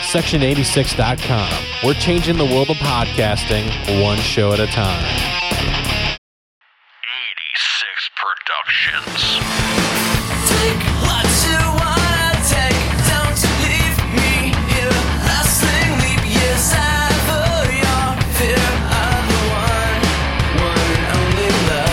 Section86.com. We're changing the world of podcasting one show at a time. 86 Productions. Take what you wanna take. Don't leave me here. Lasting leap years ever. Your fear of the one and only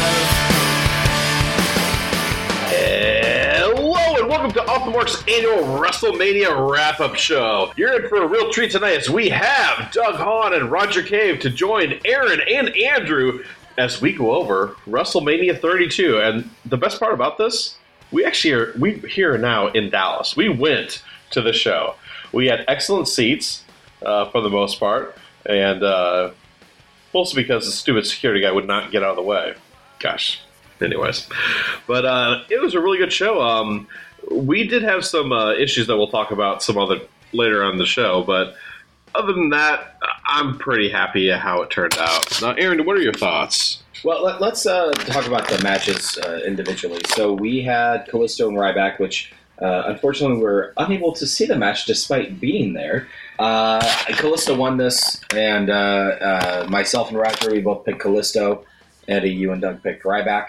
love. Hello and welcome to Off the Marks annual WrestleMania wrap-up show. You're in for a real treat tonight as we have Doug Hahn and Roger Cave to join Aaron and Andrew as we go over WrestleMania 32. And the best part about this, we're here now in Dallas. We went to the show. We had excellent seats for the most part, and mostly because the stupid security guy would not get out of the way. Gosh. Anyways, but it was a really good show. We did have some issues that we'll talk about some other later on in the show, but other than that, I'm pretty happy at how it turned out. Now, Aaron, what are your thoughts? Well, let's talk about the matches individually. So we had Kalisto and Ryback, which unfortunately we were unable to see the match despite being there. Kalisto won this, and myself and Roger, we both picked Kalisto. Eddie, you and Doug picked Ryback.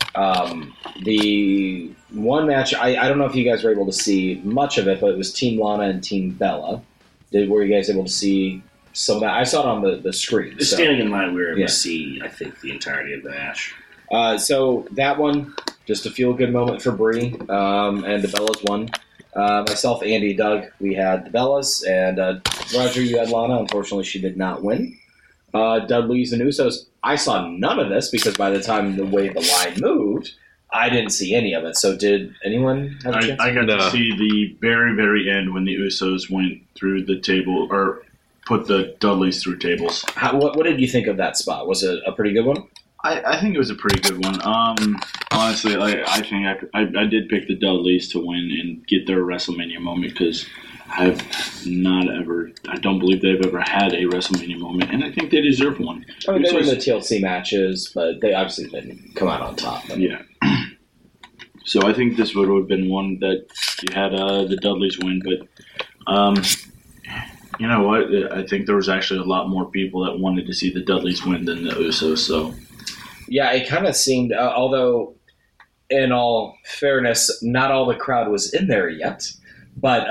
The one match, I don't know if you guys were able to see much of it, but it was Team Lana and Team Bella. Were you guys able to see some of that? I saw it on the screen. So. Standing in line, we were able to see, I think, the entirety of the match. So that one, just a feel-good moment for Brie, and the Bellas won. Myself, Andy, Doug, we had the Bellas, and Roger, you had Lana. Unfortunately, she did not win. Dudley's and Usos, I saw none of this because by the time the way the line moved, I didn't see any of it. So did anyone have a chance? I got to see the very, very end when the Usos went through the table, or put the Dudleys through tables. What did you think of that spot? Was it a pretty good one? I think it was a pretty good one. Honestly, I think I did pick the Dudleys to win and get their WrestleMania moment because I don't believe they've ever had a WrestleMania moment, and I think they deserve one. I mean, they were in the TLC matches, but they obviously didn't come out on top. Yeah. So I think this would have been one that you had the Dudleys win, but you know what? I think there was actually a lot more people that wanted to see the Dudleys win than the Usos, so... Yeah, it kind of seemed, although in all fairness, not all the crowd was in there yet. But,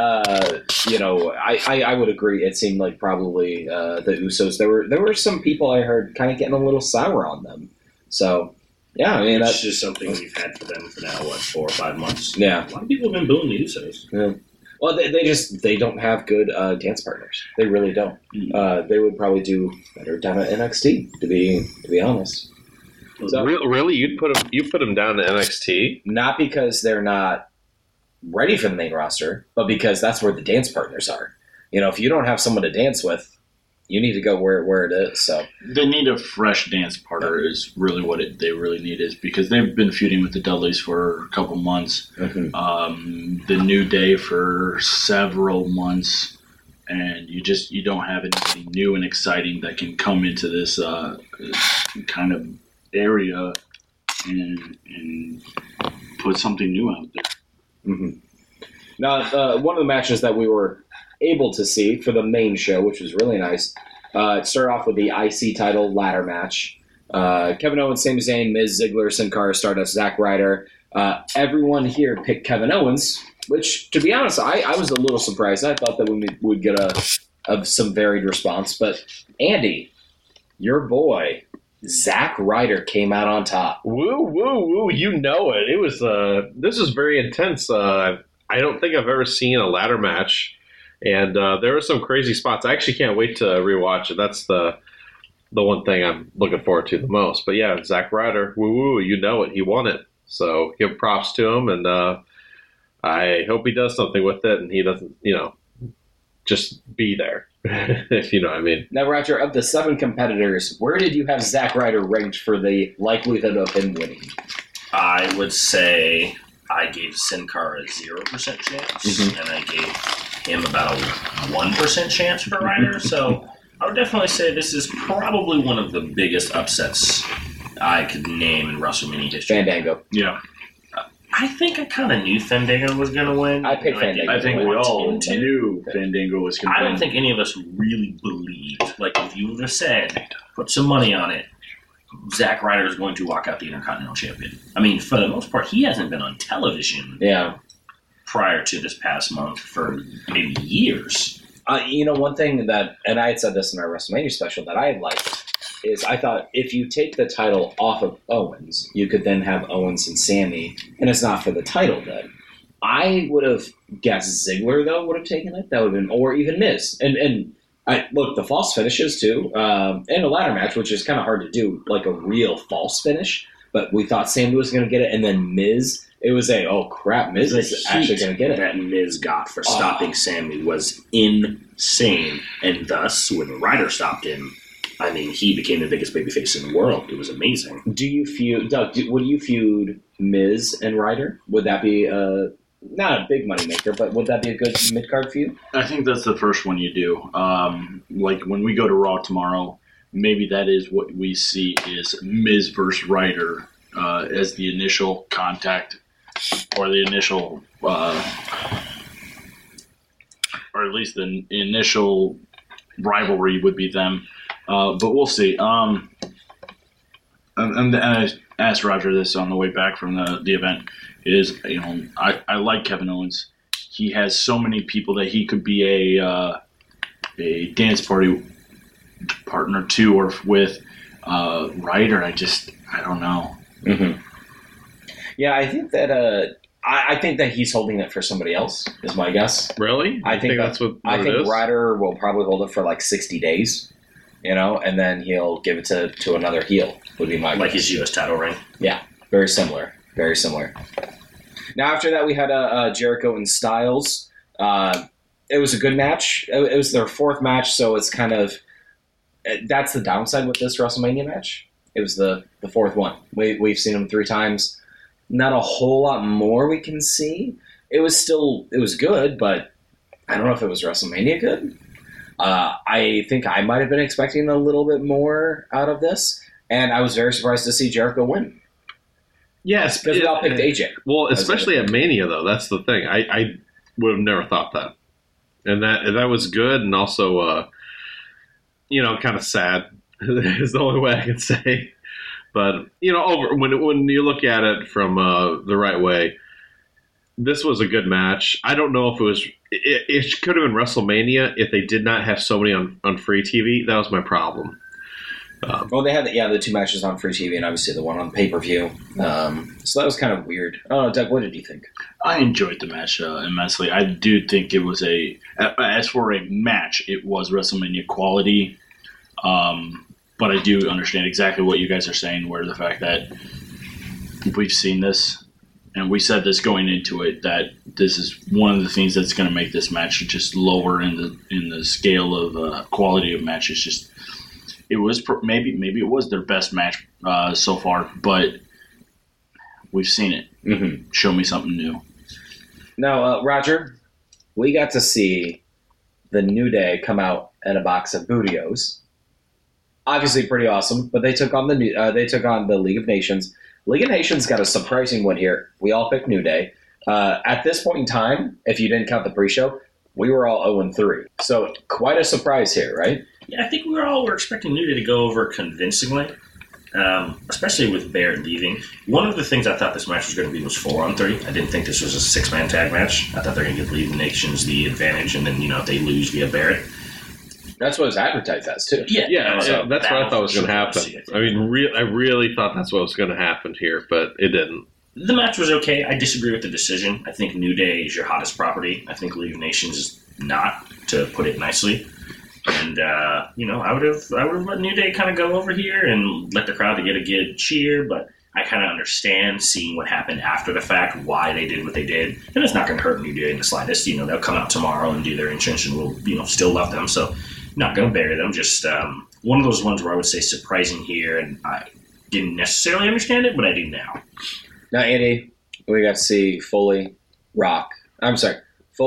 I would agree. It seemed like probably the Usos. There were some people I heard kind of getting a little sour on them. So, yeah. I mean, that's just something we've had for them for now, 4 or 5 months? Yeah. A lot of people have been booing the Usos. Yeah. Well, they don't have good dance partners. They really don't. They would probably do better down at NXT, to be honest. So, really? You put them down to NXT? Not because they're not ready for the main roster, but because that's where the dance partners are. You know, if you don't have someone to dance with, you need to go where it is. So they need a fresh dance partner is really what they really need is because they've been feuding with the Dudleys for a couple months, the New Day for several months, and you don't have anything new and exciting that can come into this kind of area and put something new out there. Mm-hmm. Now, one of the matches that we were able to see for the main show, which was really nice, it started off with the IC title ladder match. Kevin Owens, Sami Zayn, Miz, Ziggler, Sin Cara, Stardust, Zack Ryder. Everyone here picked Kevin Owens, which, to be honest, I was a little surprised. I thought that we would get some varied response. But, Andy, your boy, Zack Ryder came out on top. Woo, woo, woo. You know it. It was, this was very intense. I don't think I've ever seen a ladder match. And there were some crazy spots. I actually can't wait to rewatch it. That's the one thing I'm looking forward to the most. But yeah, Zack Ryder, woo, woo, you know it. He won it. So give props to him. And I hope he does something with it and he doesn't, just be there. If you know what I mean. Now, Roger, of the 7 competitors, where did you have Zack Ryder ranked for the likelihood of him winning? I would say I gave Sin Cara a 0% chance, and I gave him about a 1% chance for Ryder. So I would definitely say this is probably one of the biggest upsets I could name in WrestleMania history. Fandango. Yeah. I think I kind of knew Fandango was going to win. I picked Fandango. I think we want all him to. knew Fandango was going to I win. don't think any of us really believed. Like, if you would have said, put some money on it, Zack Ryder is going to walk out the Intercontinental Champion. I mean, for the most part, he hasn't been on television Yeah. prior to this past month for maybe years. One thing that, and I had said this in our WrestleMania special that I liked, is I thought if you take the title off of Owens, you could then have Owens and Sammy, and it's not for the title then. I would have guessed Ziggler, though, would have taken it. That would have been, or even Miz. And look, the false finishes, too, and a ladder match, which is kind of hard to do, like a real false finish, but we thought Sammy was going to get it, and then Miz, it was oh crap, Miz is actually going to get it. That Miz got for stopping Sammy was insane, and thus, when Ryder stopped him, I mean, he became the biggest babyface in the world. It was amazing. Do you feud, Doug? Would you feud Miz and Ryder? Would that be not a big money maker, but would that be a good mid card feud? I think that's the first one you do. Like when we go to Raw tomorrow, maybe that is what we see is Miz versus Ryder as the initial contact or the initial, or at least the initial rivalry would be them. But we'll see. And I asked Roger this on the way back from the event. I like Kevin Owens. He has so many people that he could be a dance party partner to or with. Ryder, I don't know. Mm-hmm. Yeah, I think that I think that he's holding it for somebody else. Is my guess. Really? I think that's what I it think is? Ryder will probably hold it for like 60 days, and then he'll give it to another heel. Would be my Like guess. his U.S. title reign. Yeah, very similar. Very similar. Now, after that, we had Jericho and Styles. It was a good match. It was their fourth match, so it's kind of that's the downside with this WrestleMania match. It was the fourth one. We've seen them 3 times. Not a whole lot more we can see. It was good, but I don't know if it was WrestleMania good. I think I might have been expecting a little bit more out of this, and I was very surprised to see Jericho win. Yes, Because we all picked AJ. Well, especially at Mania, though. That's the thing. I would have never thought that. And that was good, and also, kind of sad is the only way I can say. But, when you look at it from the right way, this was a good match. I don't know if it was... It could have been WrestleMania if they did not have so many on free TV. That was my problem. Well, they had the 2 matches on free TV and obviously the one on pay-per-view. So that was kind of weird. Oh, Doug, what did you think? I enjoyed the match immensely. I do think it was as for a match, it was WrestleMania quality. But I do understand exactly what you guys are saying, where the fact that we've seen this, and we said this going into it, that this is one of the things that's going to make this match just lower in the scale of quality of matches. Just it was maybe it was their best match so far, but we've seen it. Mm-hmm. Show me something new. Now, Roger, we got to see the New Day come out in a box of Bootios. Obviously, pretty awesome. But they took on the League of Nations. League of Nations got a surprising win here. We all picked New Day. At this point in time, if you didn't count the pre-show, we were all 0-3. So quite a surprise here, right? Yeah, I think we were expecting New Day to go over convincingly, especially with Barrett leaving. One of the things I thought this match was going to be was 4-on-3. I didn't think this was a 6-man tag match. I thought they were going to give League of Nations the advantage, and then, if they lose via Barrett. That's what it was advertised as, too. Yeah, so that's what I thought was going to happen. See it. I mean, I really thought that's what was going to happen here, but it didn't. The match was okay. I disagree with the decision. I think New Day is your hottest property. I think League of Nations is not, to put it nicely. And I would have let New Day kind of go over here and let the crowd get a good cheer. But I kind of understand seeing what happened after the fact, why they did what they did, and it's not going to hurt New Day in the slightest. They'll come out tomorrow and do their entrance, and we'll still love them. So not going to bury them. Just one of those ones where I would say surprising here, and I didn't necessarily understand it, but I do now. Now, Andy, we got to see Foley, Austin,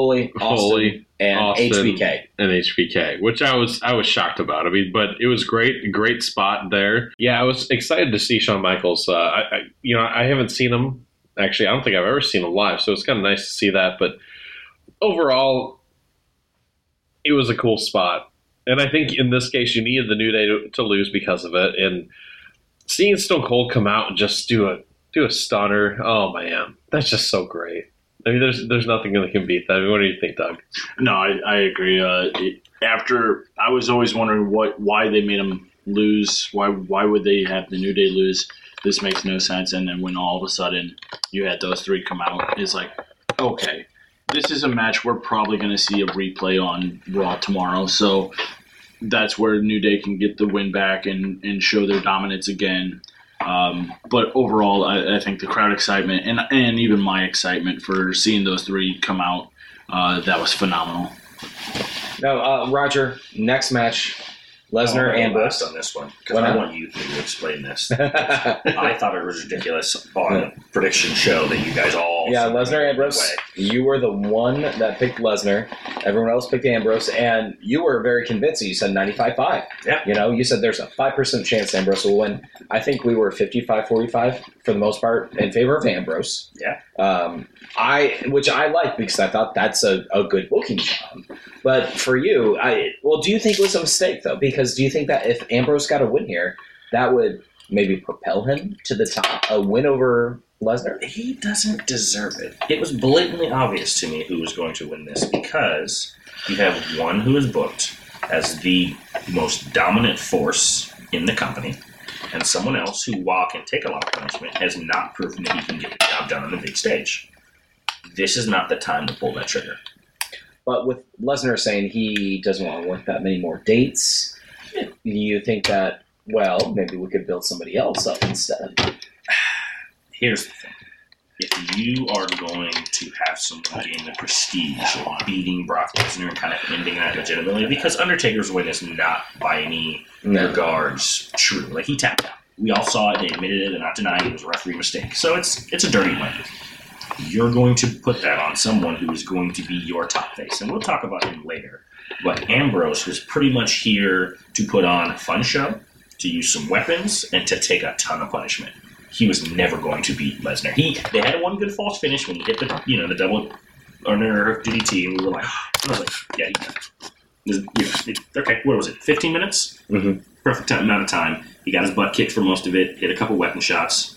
and Austin, HBK. And HBK, which I was shocked about. I mean, but it was great spot there. Yeah, I was excited to see Shawn Michaels. I haven't seen him Actually, I don't think I've ever seen them live, so it's kind of nice to see that. But overall, it was a cool spot. And I think in this case, you needed the New Day to lose because of it. And seeing Stone Cold come out and just do a stunner, oh man, that's just so great. I mean, there's nothing that can beat that. I mean, what do you think, Doug? No, I agree. After I was always wondering why they made him lose. Why would they have the New Day lose? This makes no sense. And then when all of a sudden you had those three come out, it's like, okay, this is a match we're probably going to see a replay on Raw tomorrow. So that's where New Day can get the win back and show their dominance again. But overall, I think the crowd excitement and even my excitement for seeing those three come out, that was phenomenal. Now, Roger, next match, Lesnar and Ambrose Ambrose. on this one because I want you to explain this. I thought it was ridiculous on the prediction show that you guys all Lesnar Ambrose. You were the one that picked Lesnar. Everyone else picked Ambrose, and you were very convincing. You said 95-5. Yeah. You said there's a 5% chance Ambrose will win. I think we were 55-45 for the most part in favor of Ambrose. Yeah. Which I like because I thought that's a good booking job. But for you, do you think it was a mistake though? Because do you think that if Ambrose got a win here, that would maybe propel him to the top, a win over Lesnar? He doesn't deserve it. It was blatantly obvious to me who was going to win this because you have one who is booked as the most dominant force in the company and someone else who, while can take a lot of punishment, has not proven that he can get the job done on the big stage. This is not the time to pull that trigger. But with Lesnar saying he doesn't want to work that many more dates, do you think that, maybe we could build somebody else up instead? Here's the thing. If you are going to have someone gain the prestige of beating Brock Lesnar and kind of ending that legitimately, because Undertaker's win is not by any regards true. Like, he tapped out. We all saw it. They admitted it. They're not denying it was a referee mistake. So it's a dirty win. You're going to put that on someone who is going to be your top face. And we'll talk about him later. But Ambrose was pretty much here to put on a fun show, to use some weapons, and to take a ton of punishment. He was never going to beat Lesnar. They had one good false finish when he hit the double under DDT, and we were like, I was like, yeah, he got it. Okay, what was it? 15 minutes? Mm-hmm. Perfect amount of time. He got his butt kicked for most of it. Hit a couple weapon shots.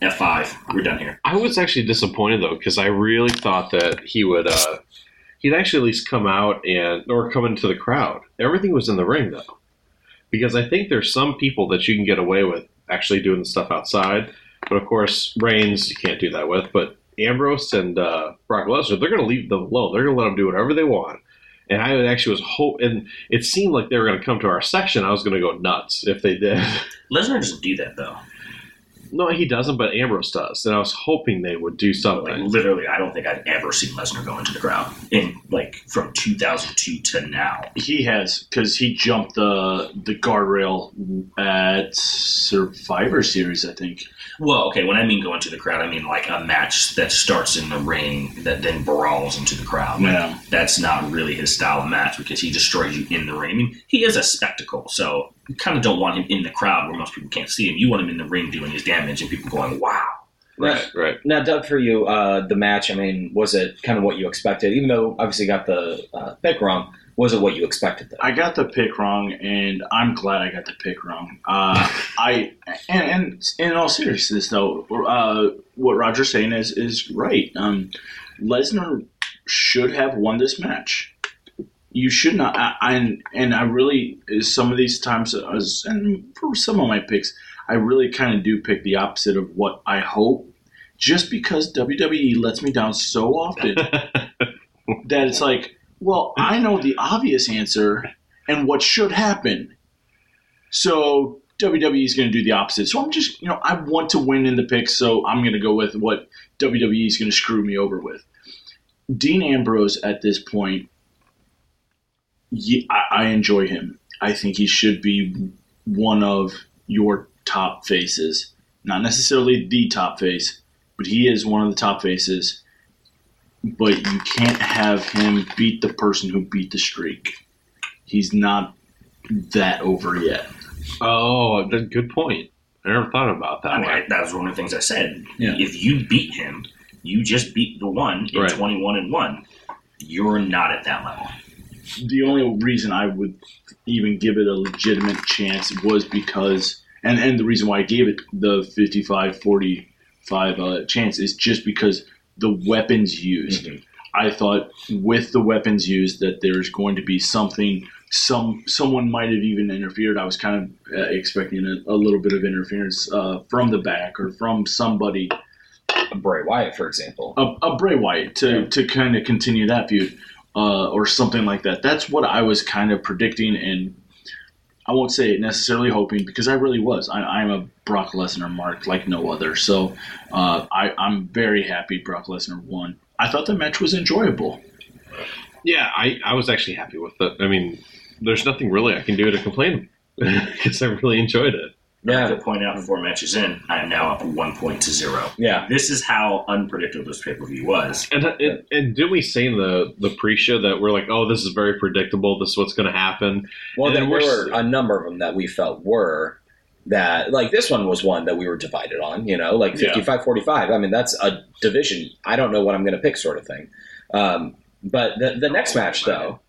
F5. We're done here. I was actually disappointed though because I really thought that he would he'd actually at least come out or come into the crowd. Everything was in the ring though, because I think there's some people that you can get away with actually doing the stuff outside, but of course Reigns you can't do that with. But Ambrose and Brock Lesnar, they're going to leave them alone. They're going to let them do whatever they want. And I actually was and it seemed like they were going to come to our section. I was going to go nuts if they did. Lesnar doesn't do that though. No, he doesn't, but Ambrose does. And I was hoping they would do something. Like, literally, I don't think I've ever seen Lesnar go into the crowd from 2002 to now. He has, because he jumped the guardrail at Survivor Series, I think. Well, okay, when I mean go into the crowd, I mean like a match that starts in the ring that then brawls into the crowd. Yeah. That's not really his style of match because he destroys you in the ring. I mean, he is a spectacle, so you kind of don't want him in the crowd where most people can't see him. You want him in the ring doing his damage and people going, wow. Right. Now, Doug, for you, the match, I mean, was it kind of what you expected? Even though, obviously, you got the pick wrong, was it what you expected, though? I got the pick wrong, and I'm glad I got the pick wrong. And in all seriousness, though, what Roger's saying is right. Lesnar should have won this match. You should not. I really, some of these times, and for some of my picks, I really kind of do pick the opposite of what I hope, just because WWE lets me down so often that it's like, well, I know the obvious answer and what should happen. So WWE is going to do the opposite. So I'm just, I want to win in the picks, so I'm going to go with what WWE is going to screw me over with. Dean Ambrose at this point, I enjoy him. I think he should be one of your top faces. Not necessarily the top face, but he is one of the top faces. But you can't have him beat the person who beat the streak. He's not that over yet. Oh, good point. I never thought about that. I mean, way. that was one of the things I said. Yeah. If you beat him, you just beat the one in Right. 21-1. You're not at that level. The only reason I would even give it a legitimate chance was because, and the reason why I gave it the 55-45 chance is just because the weapons used. Mhm. I thought with the weapons used that there's going to be something. Someone might have even interfered. I was kind of expecting a little bit of interference from the back or from somebody. Bray Wyatt, for example. A Bray Wyatt to kind of continue that feud or something like that. That's what I was kind of predicting, and I won't say necessarily hoping because I really was. I'm a Brock Lesnar mark like no other, so I'm very happy Brock Lesnar won. I thought the match was enjoyable. Yeah, I was actually happy with it. I mean, there's nothing really I can do to complain because I really enjoyed it. To point out 4 matches in, I am now up 1 point to 0. Yeah. This is how unpredictable this pay-per-view was. And didn't we say in the pre-show that we're like, oh, this is very predictable. This is what's going to happen. Well, And there then were a number of them that we felt were that, like this one was one that we were divided on, like 55-45. I mean, that's a division. I don't know what I'm going to pick sort of thing. But the next match, though,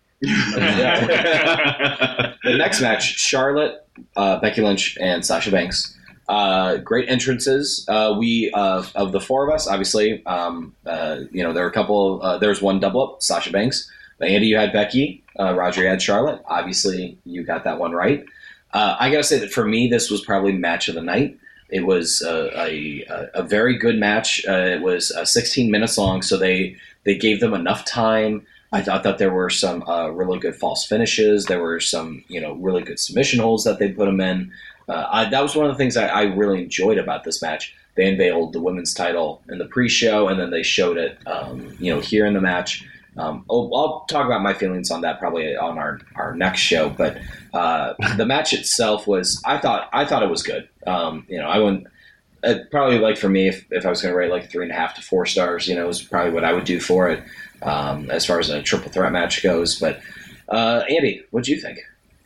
the next match, Charlotte, Becky Lynch, and Sasha Banks. Great entrances. We of the 4 of us, obviously, there were a couple. There's one double up, Sasha Banks. Andy, you had Becky. Roger, you had Charlotte. Obviously, you got that one right. I gotta say that for me, this was probably match of the night. It was a very good match. It was 16 minutes long, so they gave them enough time. I thought that there were some really good false finishes. There were some, really good submission holds that they put them in. That was one of the things I really enjoyed about this match. They unveiled the women's title in the pre-show, and then they showed it, here in the match. I'll talk about my feelings on that probably on our next show. But the match itself was, I thought it was good. I wouldn't. Probably like for me, if I was going to rate like 3.5 to 4 stars, is probably what I would do for it. As far as a triple threat match goes. But Andy, what'd you think?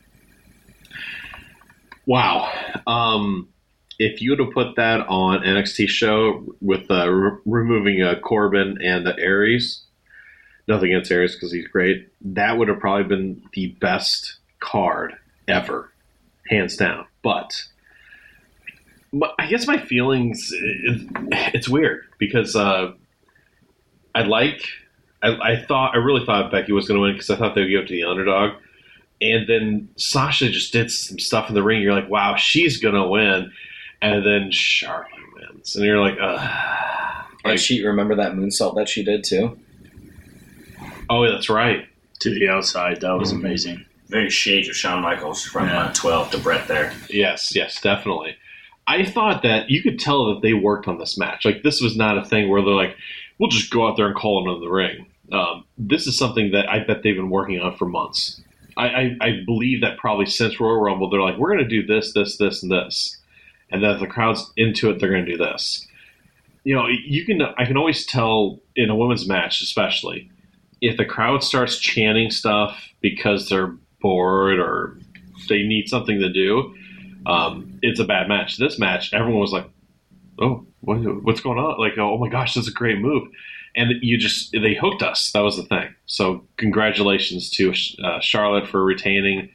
Wow. If you would have put that on NXT show with removing Corbin and the Aries, nothing against Aries because he's great, that would have probably been the best card ever, hands down. But I guess my feelings, it's weird because I really thought Becky was going to win because I thought they would give it to the underdog. And then Sasha just did some stuff in the ring. You're like, wow, she's going to win. And then Charlotte wins. And you're like, And she, remember that moonsault that she did too? Oh, that's right. To the outside, that was amazing. Very shades of Shawn Michaels from 12 to Brett there. Yes, definitely. I thought that you could tell that they worked on this match. Like, this was not a thing where they're like, we'll just go out there and call it in the ring. This is something that I bet they've been working on for months. I believe that probably since Royal Rumble, they're like, we're going to do this, this, this, and this. And then if the crowd's into it, they're going to do this. I can always tell in a women's match, especially, if the crowd starts chanting stuff because they're bored or they need something to do, it's a bad match. This match, everyone was like, oh, what's going on? Like, oh my gosh, that's a great move. And they hooked us. That was the thing. So congratulations to Charlotte for retaining.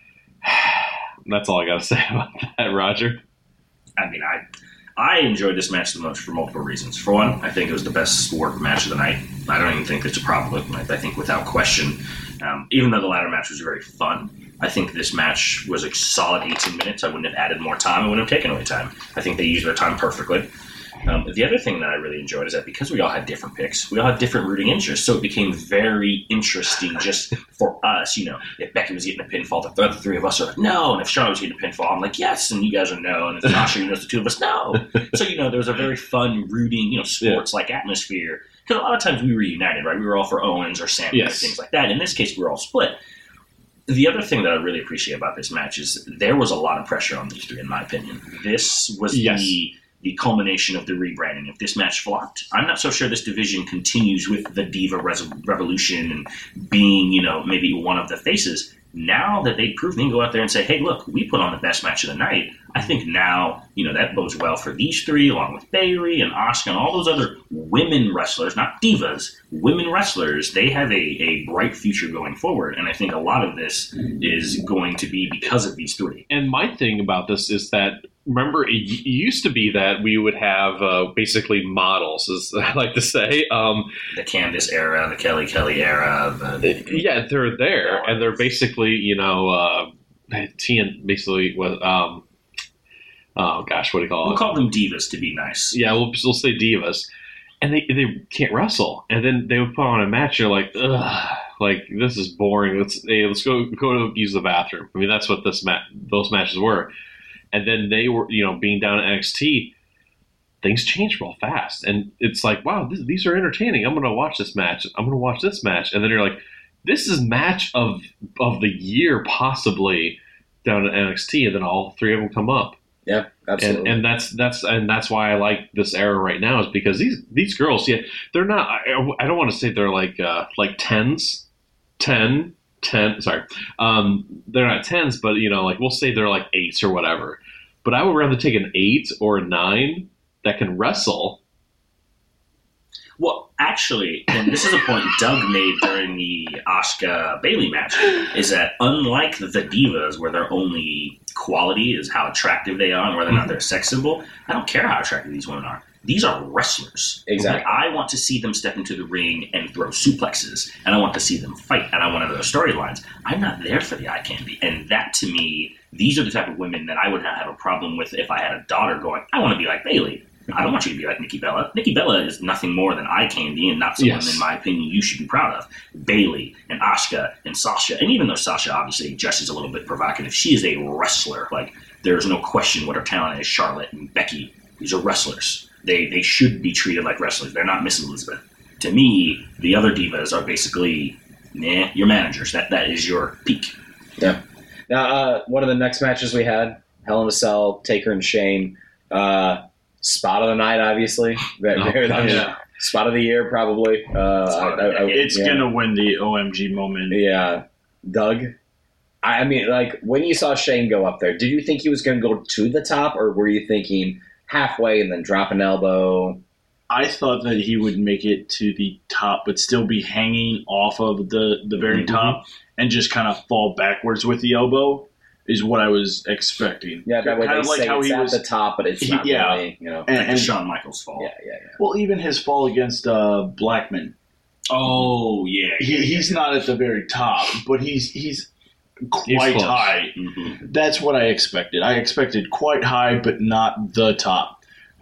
That's all I got to say about that, Roger. I mean, I enjoyed this match the most for multiple reasons. For one, I think it was the best worked match of the night. I don't even think there's a problem with it. I think without question, even though the ladder match was very fun, I think this match was a solid 18 minutes. I wouldn't have added more time. I wouldn't have taken away time. I think they used their time perfectly. The other thing that I really enjoyed is that because we all had different picks, we all had different rooting interests, so it became very interesting just for us. If Becky was getting a pinfall, the other 3 of us are like, no. And if Charlotte was getting a pinfall, I'm like, yes. And you guys are no. And if Sasha, the 2 of us, no. So, there was a very fun rooting, sports-like atmosphere. Because a lot of times we were united, right? We were all for Owens or Sami or things like that. In this case, we were all split. The other thing that I really appreciate about this match is there was a lot of pressure on these 3, in my opinion. This was the culmination of the rebranding. If this match flopped, I'm not so sure this division continues with the Diva Revolution and being, maybe one of the faces. now that they proved they can go out there and say, hey, look, we put on the best match of the night, I think now, that bodes well for these three, along with Bayley and Asuka and all those other women wrestlers, not divas, women wrestlers. They have a bright future going forward, and I think a lot of this is going to be because of these three. And my thing about this is that, remember, it used to be that we would have basically models, as I like to say. The Candice era, the Kelly era. Yeah, they're there, and they're basically, basically was. Oh gosh, what do you call it? We'll call them divas to be nice. Yeah, we'll say divas, and they can't wrestle, and then they would put on a match. You're like, ugh, like this is boring. Let's go to use the bathroom. I mean, that's what those matches were, and then they were, being down at NXT, things change real fast, and it's like, wow, these are entertaining. I'm going to watch this match. I'm going to watch this match, and then you're like, this is match of the year possibly down at NXT, and then all three of them come up. Yeah, absolutely. And that's why I like this era right now, is because these girls, yeah, they're not. I don't want to say they're like 10s, 10. Sorry, they're not 10s, but like we'll say they're like 8s or whatever. But I would rather take an 8 or a 9 that can wrestle. Well, actually, and this is a point Doug made during the Asuka Bayley match, is that unlike the divas, where their only quality is how attractive they are and whether or not they're a sex symbol, I don't care how attractive these women are. These are wrestlers. Exactly. Like, I want to see them step into the ring and throw suplexes, and I want to see them fight, and I want to know their storylines. I'm not there for the eye candy, and that, to me, these are the type of women that I would not have a problem with if I had a daughter going, I want to be like Bayley. I don't want you to be like Nikki Bella. Nikki Bella is nothing more than eye candy, and not someone, in my opinion, you should be proud of. Bayley and Asuka and Sasha, and even though Sasha obviously just is a little bit provocative, she is a wrestler. Like, there's no question what her talent is. Charlotte and Becky, these are wrestlers. They should be treated like wrestlers. They're not Miss Elizabeth. To me, the other divas are basically, your managers. That is your peak. Yeah. Now, one of the next matches we had, Hell in a Cell, Taker and Shane. Spot of the night, obviously. Spot of the year, probably. It's going to win the OMG moment. Yeah. Doug? I mean, like, when you saw Shane go up there, did you think he was going to go to the top, or were you thinking halfway and then drop an elbow? I thought that he would make it to the top, but still be hanging off of the very top and just kind of fall backwards with the elbow. Is what I was expecting. Yeah, that way kind they of like say how it's he at was the top, but it's not really, And Shawn Michaels' fall. Yeah. Well, even his fall against Blackman. Oh, yeah. He's not at the very top, but he's quite close. high. Mm-hmm. That's what I expected. I expected quite high, but not the top.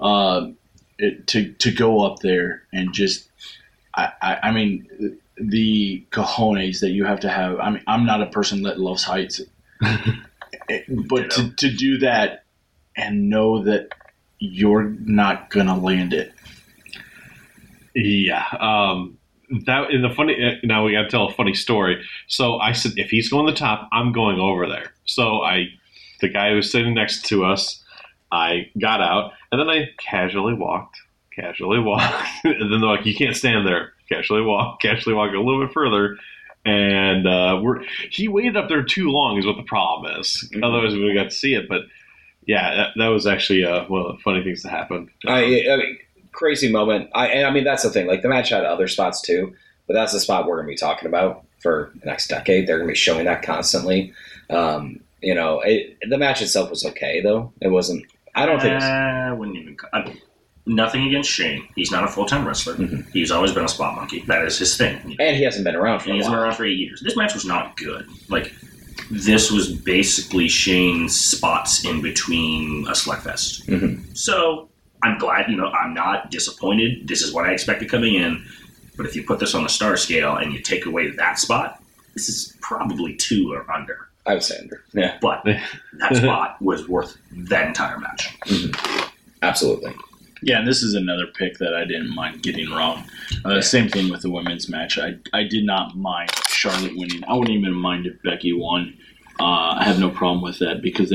To go up there and just, I mean, the cojones that you have to have. I mean, I'm not a person that loves heights. But to do that and know that you're not gonna land it. Yeah. That in the funny. Now we got to tell a funny story. So I said, if he's going to the top, I'm going over there. So the guy who was sitting next to us, I got out and then I casually walked, and then they're like, you can't stand there. Casually walk a little bit further. And he waited up there too long is what the problem is. Mm-hmm. Otherwise, we would have got to see it. But, yeah, that was actually one of the funny things that happened. I mean, crazy moment. I mean, that's the thing. Like, the match had other spots, too. But that's the spot we're going to be talking about for the next decade. They're going to be showing that constantly. The match itself was okay, though. It wasn't – I don't think – I wouldn't even – nothing against Shane. He's not a full-time wrestler. Mm-hmm. He's always been a spot monkey. That is his thing. And he hasn't been around for a while. He's been around for 8 years. This match was not good. Like, this was basically Shane's spots in between a slugfest. Mm-hmm. So, I'm glad, I'm not disappointed. This is what I expected coming in. But if you put this on the star scale and you take away that spot, this is probably 2 or under. I would say under. Yeah. But that spot was worth that entire match. Mm-hmm. Absolutely. Yeah, and this is another pick that I didn't mind getting wrong. Same thing with the women's match. I did not mind Charlotte winning. I wouldn't even mind if Becky won. I have no problem with that because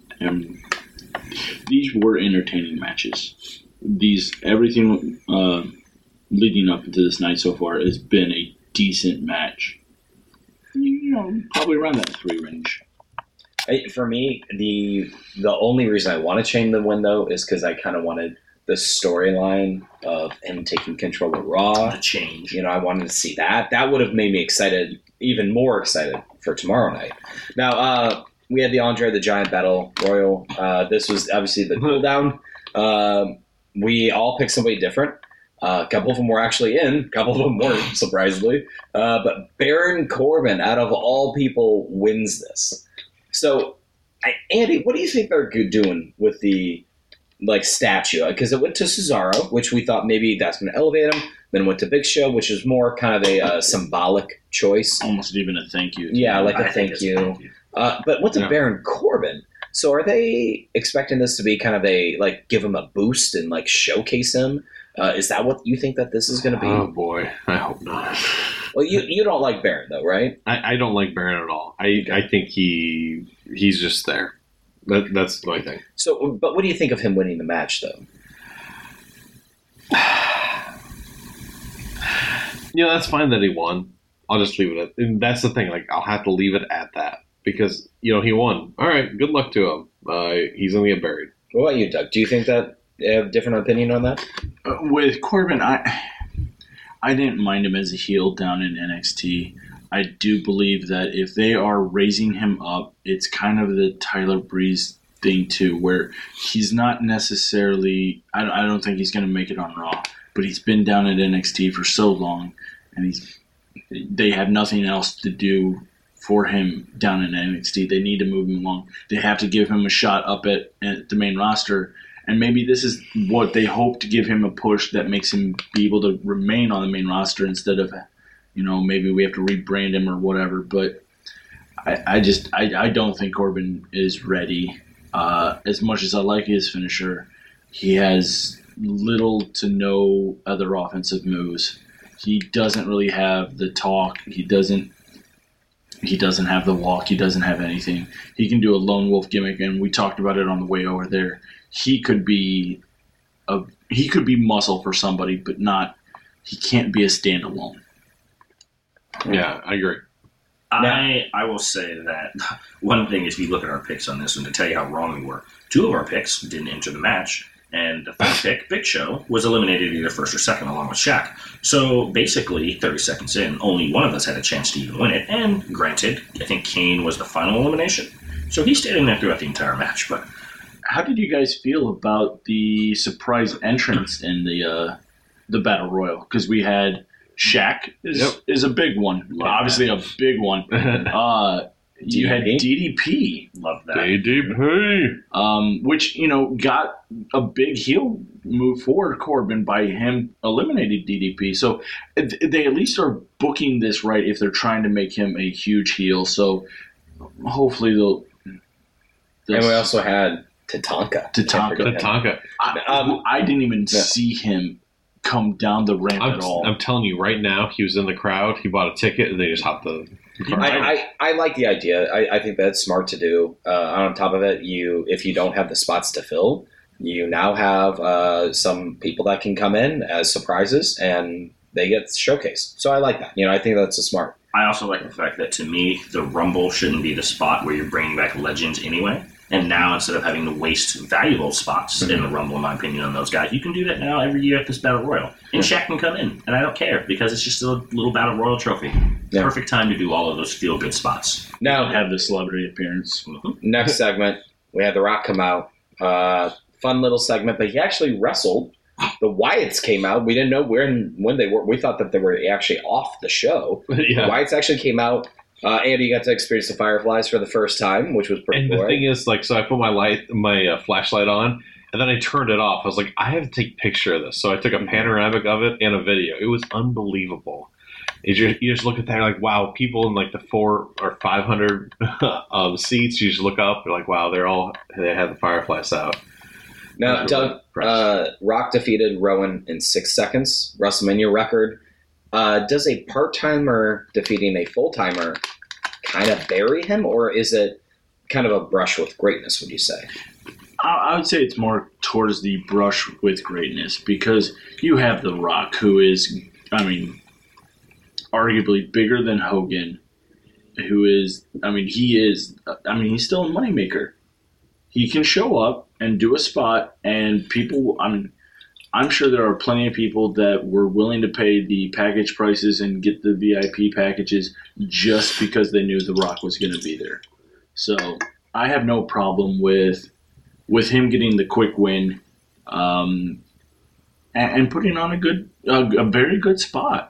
these were entertaining matches. Everything leading up into this night so far has been a decent match. probably around that 3 range. For me, the only reason I want to change the win, though, is because I kind of wanted the storyline of him taking control of Raw. The change. I wanted to see that. That would have made me excited, even more excited for tomorrow night. Now, we had the Andre the Giant Battle Royal. This was obviously the cooldown. We all picked somebody different. A couple of them were actually in. A couple of them weren't, surprisingly. But Baron Corbin, out of all people, wins this. So, Andy, what do you think they're doing with the statue? Because it went to Cesaro, which we thought maybe that's going to elevate him. Then went to Big Show, which is more kind of a symbolic choice. Almost even a thank you. Yeah, like a I think thank it's you. a thank you. But what's a Baron Corbin? So are they expecting this to be kind of a give him a boost and showcase him? Is that what you think that this is going to be? Oh boy, I hope not. Well, you don't like Baron though, right? I don't like Baron at all. I think he's just there. That's my thing. So, but what do you think of him winning the match though? That's fine that he won. I'll just leave it at. And that's the thing. I'll have to leave it at that because he won. All right, good luck to him. He's gonna get buried. What about you, Doug? Do you think that you have a different opinion on that? With Corbin, I didn't mind him as a heel down in NXT. I do believe that if they are raising him up, it's kind of the Tyler Breeze thing too, where he's not necessarily. I don't think he's going to make it on Raw, but he's been down at NXT for so long, and they have nothing else to do for him down in NXT. They need to move him along. They have to give him a shot up at the main roster. And maybe this is what they hope to give him a push that makes him be able to remain on the main roster instead of, maybe we have to rebrand him or whatever. But I don't think Corbin is ready. As much as I like his finisher, he has little to no other offensive moves. He doesn't really have the talk. He doesn't have the walk. He doesn't have anything. He can do a lone wolf gimmick, and we talked about it on the way over there. He could be muscle for somebody, but not. He can't be a standalone. Yeah, I agree. I will say that one thing is, if you look at our picks on this one, to tell you how wrong we were, 2 of our picks didn't enter the match, and the third pick, Big Show, was eliminated either first or second along with Shaq. So basically, 30 seconds in, only one of us had a chance to even win it. And granted, I think Kane was the final elimination, so he stayed in there throughout the entire match. But how did you guys feel about the surprise entrance in the Battle Royal? Because we had Shaq is a big one, obviously a big one. You had DDP. love that. DDP. Which, got a big heel move for Corbin by him eliminating DDP. So they at least are booking this right if they're trying to make him a huge heel. So hopefully they'll. And we also had Tatanka. I didn't even see him come down the ramp at all. I'm telling you right now, he was in the crowd. He bought a ticket and they just hopped the. I like the idea. I think that's smart to do. On top of it, if you don't have the spots to fill, you now have some people that can come in as surprises and they get showcased. So I like that. I think that's a smart. I also like the fact that, to me, the Rumble shouldn't be the spot where you're bringing back legends anyway. And now, instead of having to waste valuable spots in the Rumble, in my opinion, on those guys, you can do that now every year at this Battle Royal. And Shaq can come in, and I don't care, because it's just a little Battle Royal trophy. Yeah. Perfect time to do all of those feel-good spots. Now, Have the celebrity appearance. next segment, we had The Rock come out. Fun little segment, but he actually wrestled. The Wyatts came out. We didn't know when they were. We thought that they were actually off the show. Yeah. The Wyatts actually came out. Andy got to experience the Fireflies for the first time, which was pretty And cool. the thing is, so I put my flashlight on, and then I turned it off. I was like, I have to take a picture of this. So I took a panoramic of it and a video. It was unbelievable. You just look at that, like, wow, people in the 400 or 500 seats. You just look up, you're like, wow, they have the Fireflies out. Now, Doug, Rock defeated Rowan in 6 seconds, WrestleMania record. Does a part-timer defeating a full-timer kind of bury him, or is it kind of a brush with greatness, would you say? I would say it's more towards the brush with greatness, because you have The Rock, who is, arguably bigger than Hogan. who is, he's still a moneymaker. He can show up and do a spot, and people, I'm sure there are plenty of people that were willing to pay the package prices and get the VIP packages just because they knew The Rock was going to be there. So I have no problem with him getting the quick win, and putting on a very good spot.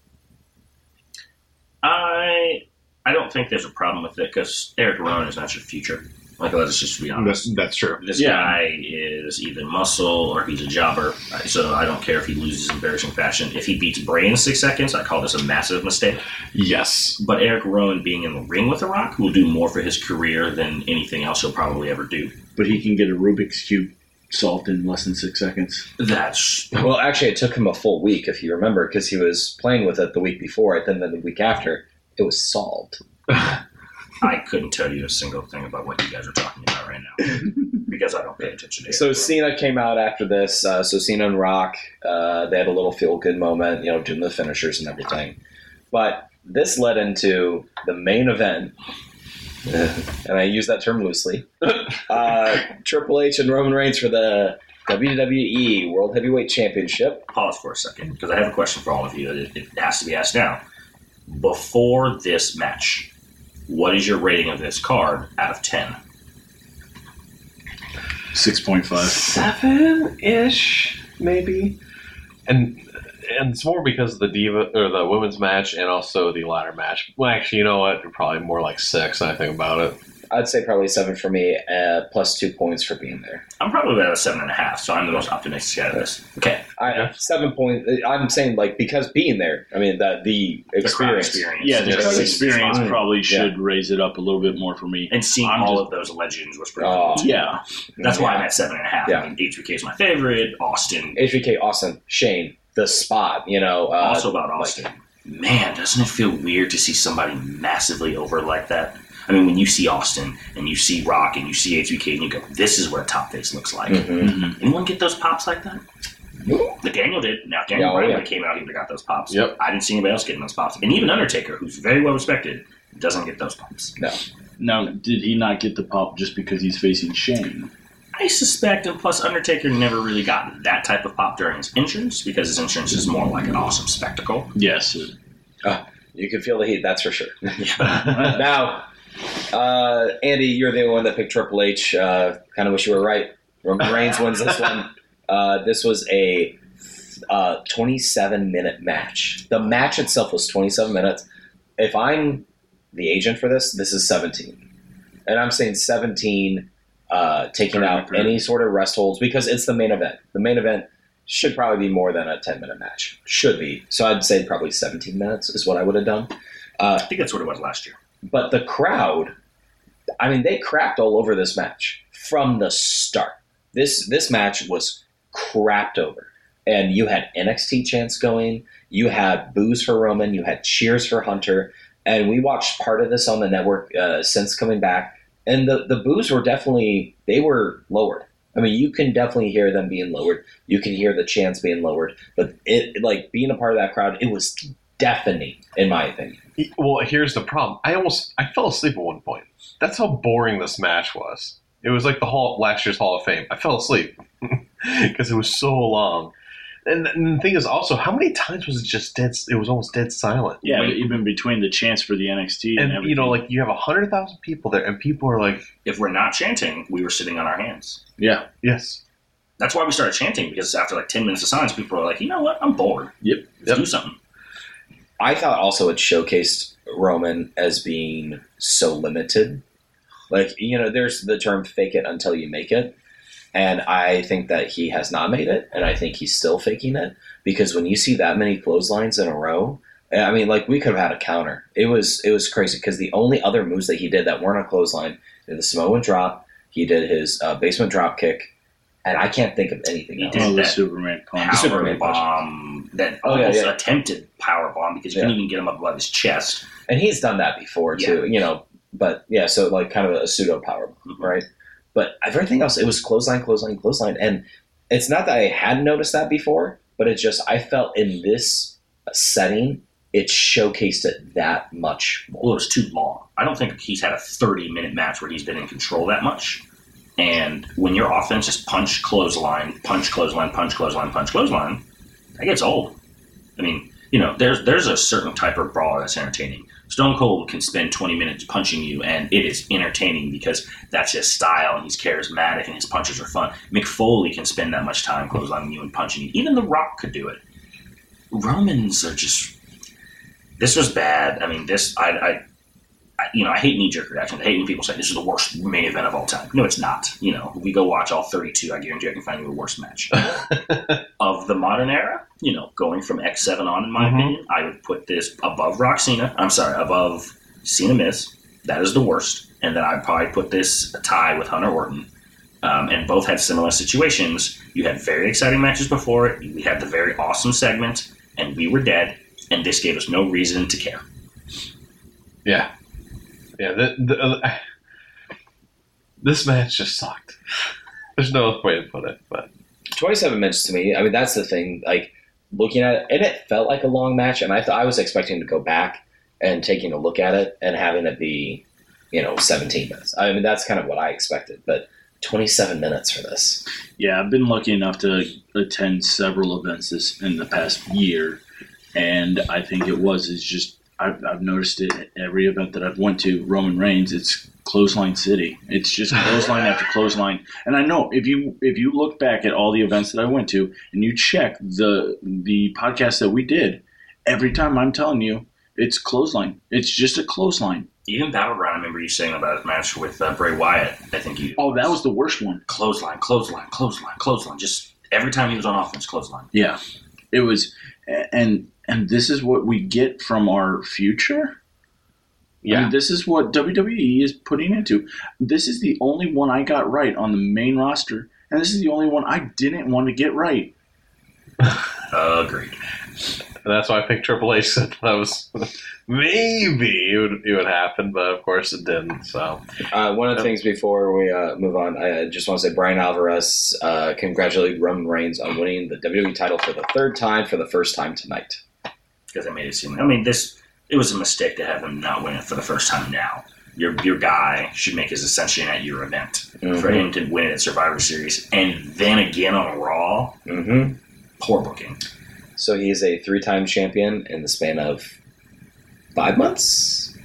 I don't think there's a problem with it because Eric Rowan is not your future. Like, let's just be honest. That's true. This guy is either muscle or he's a jobber, so I don't care if he loses in embarrassing fashion. If he beats Bray in 6 seconds, I call this a massive mistake. Yes. But Eric Rowan being in the ring with The Rock will do more for his career than anything else he'll probably ever do. But he can get a Rubik's Cube solved in less than 6 seconds. That's... Well, actually, it took him a full week, if you remember, because he was playing with it the week before, and then the week after, it was solved. I couldn't tell you a single thing about what you guys are talking about right now because I don't pay attention to it. So Cena came out after this. So Cena and Rock, they had a little feel-good moment, doing the finishers and everything. But this led into the main event, and I use that term loosely. Triple H and Roman Reigns for the WWE World Heavyweight Championship. Pause for a second because I have a question for all of you. It has to be asked now. Before this match, what is your rating of this card out of 10? 6.5. 7-ish, maybe. And it's more because of the Diva or the women's match and also the ladder match. Well, actually, you know what? Probably more like 6. I think about it. I'd say probably 7 for me, plus 2 points for being there. I'm probably about a 7.5, so I'm the most optimistic out of this. Okay. 7 points. I'm saying, because being there, the experience. Yeah, the crowd Just experience fine. probably should raise it up a little bit more for me. And seeing all of those legends was pretty Oh. cool. Yeah. That's why I'm at 7.5. Yeah. I mean, HBK is my favorite. Austin. HBK, Austin, Shane, the spot, Also about Austin. Man, doesn't it feel weird to see somebody massively over like that? I mean, when you see Austin and you see Rock and you see HBK and you go, this is what a top face looks like. Mhm. Anyone get those pops like that? Daniel did. Now, Daniel Bryan, when he came out, he would have got those pops. Yep. I didn't see anybody else getting those pops. And even Undertaker, who's very well respected, doesn't get those pops. No. Now, did he not get the pop just because he's facing Shane? I suspect, and plus Undertaker never really got that type of pop during his entrance because his entrance is more like an awesome spectacle. Yes. You can feel the heat, that's for sure. Now, Andy, you're the one that picked Triple H. Kind of wish you were right. Roman Reigns wins this one. This was a 27-minute match. The match itself was 27 minutes. If I'm the agent for this is 17. And I'm saying 17, taking out any sort of rest holds, because it's the main event. The main event should probably be more than a 10-minute match. Should be. So I'd say probably 17 minutes is what I would have done. I think that's what it was last year. But the crowd, I mean, they crapped all over this match from the start. This match was crapped over. And you had NXT chants going. You had boos for Roman. You had cheers for Hunter. And we watched part of this on the network since coming back. And the boos were definitely, they were lowered. I mean, you can definitely hear them being lowered. You can hear the chants being lowered. But it, like, being a part of that crowd, it was deafening, in my opinion. Well, here's the problem. I fell asleep at one point. That's how boring this match was. It was like last year's Hall of Fame. I fell asleep because it was so long. And the thing is also, how many times was it just dead? It was almost dead silent. Yeah, even between the chants for the NXT and everything. you know, like you have 100,000 people there, and people are like, If we're not chanting, we were sitting on our hands. Yeah. yes. That's why we started chanting, because after like 10 minutes of silence, people were like, you know what? I'm bored. Yep. Let's do something. I thought also it showcased Roman as being so limited. Like, you know, there's the term fake it until you make it. And I think that he has not made it, and I think he's still faking it, because when you see that many clotheslines in a row, I mean, like, we could have had a counter. It was crazy, because the only other moves that he did that weren't a clothesline, he did the Samoan drop, he did his basement drop kick, and I can't think of anything else. did Oh, the that. Superman punch. Power Superman punch. bomb. That Oh, yeah, almost yeah. attempted power bomb, because you couldn't even get him up above his chest. And he's done that before, too, you know. But, yeah, so, like, kind of a pseudo power bomb, right? But everything else, it was clothesline. And it's not that I hadn't noticed that before, but it's just I felt in this setting, it showcased it that much more. Well, it was too long. I don't think he's had a 30-minute match where he's been in control that much. And when your offense is punch, clothesline, punch, clothesline, punch, clothesline, punch, clothesline, that gets old. I mean, there's a certain type of brawler that's entertaining. Stone Cold can spend 20 minutes punching you, and it is entertaining because that's his style, and he's charismatic, and his punches are fun. Mick Foley can spend that much time clotheslining you and punching you. Even The Rock could do it. Romans are just... This was bad. I mean, I hate knee-jerk reactions. I hate when people say this is the worst main event of all time. No, it's not. We go watch all 32. I guarantee I can find you a worse match. Of the modern era, going from X7 on, in my opinion, I would put this above above Cena Miz. That is the worst. And then I'd probably put this a tie with Hunter Orton. And both had similar situations. You had very exciting matches before it. We had the very awesome segment, and we were dead. And this gave us no reason to care. Yeah. Yeah, this match just sucked. There's no other way to put it. But 27 minutes to me, I mean, that's the thing. Like, looking at it, and it felt like a long match, and I was expecting to go back and taking a look at it and having it be, 17 minutes. I mean, that's kind of what I expected, but 27 minutes for this. Yeah, I've been lucky enough to attend several events in the past year, and I think I've noticed it at every event that I've went to. Roman Reigns, it's clothesline city. It's just clothesline after clothesline. And I know if you look back at all the events that I went to and you check the podcast that we did, every time I'm telling you it's clothesline. It's just a clothesline. Even Battleground, I remember you saying about his match with Bray Wyatt. I think you. Oh, that was the worst one. Clothesline. Just every time he was on offense, clothesline. Yeah, it was, and this is what we get from our future? Yeah. I mean, this is what WWE is putting into. This is the only one I got right on the main roster, and this is the only one I didn't want to get right. Agreed. And that's why I picked Triple H. That was maybe it would happen, but of course it didn't. So one of the things before we move on, I just want to say Brian Alvarez congratulated Roman Reigns on winning the WWE title for the third time for the first time tonight. Because I made it seem. I mean, it was a mistake to have him not win it for the first time now. Your guy should make his ascension at your event. Mm-hmm. For him to win it at Survivor Series and then again on Raw, poor booking. So he is a 3-time champion in the span of 5 months?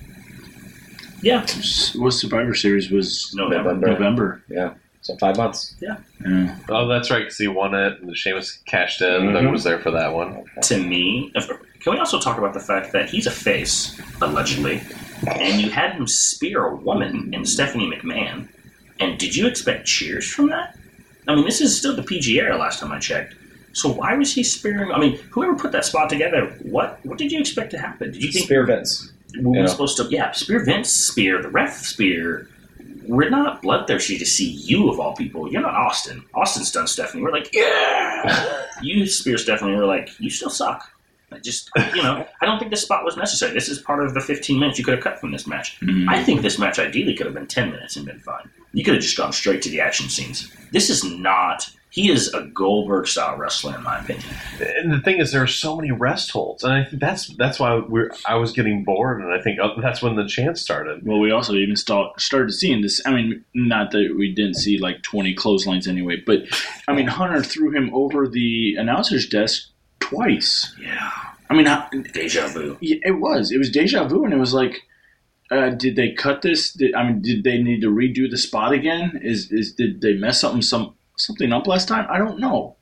Yeah. Well, Survivor Series was November. Yeah. So 5 months. Yeah. Oh, that's right, because he won it, and Sheamus cashed in, and Doug was there for that one. To me, can we also talk about the fact that he's a face, allegedly, and you had him spear a woman in Stephanie McMahon, and did you expect cheers from that? I mean, this is still the PG era last time I checked. So why was he spearing? I mean, whoever put that spot together, what did you expect to happen? Did you think spear Vince? We were supposed to, spear Vince, spear the ref, spear. We're not bloodthirsty to see you of all people. You're not Austin. Austin's done Stephanie. We're like, yeah. You spear Stephanie. We're like, you still suck. I don't think this spot was necessary. This is part of the 15 minutes you could have cut from this match. Mm-hmm. I think this match ideally could have been 10 minutes and been fine. You could have just gone straight to the action scenes. This is not. He is a Goldberg-style wrestler, in my opinion. And the thing is, there are so many rest holds, and I think that's why I was getting bored, and I think that's when the chance started. Well, we also even started seeing this. I mean, not that we didn't see like 20 clotheslines anyway, but I mean, Hunter threw him over the announcer's desk twice. Yeah. I mean, deja vu. Yeah, it was deja vu, and it was like, did they cut this? Did they need to redo the spot again? Did they mess something up last time? I don't know.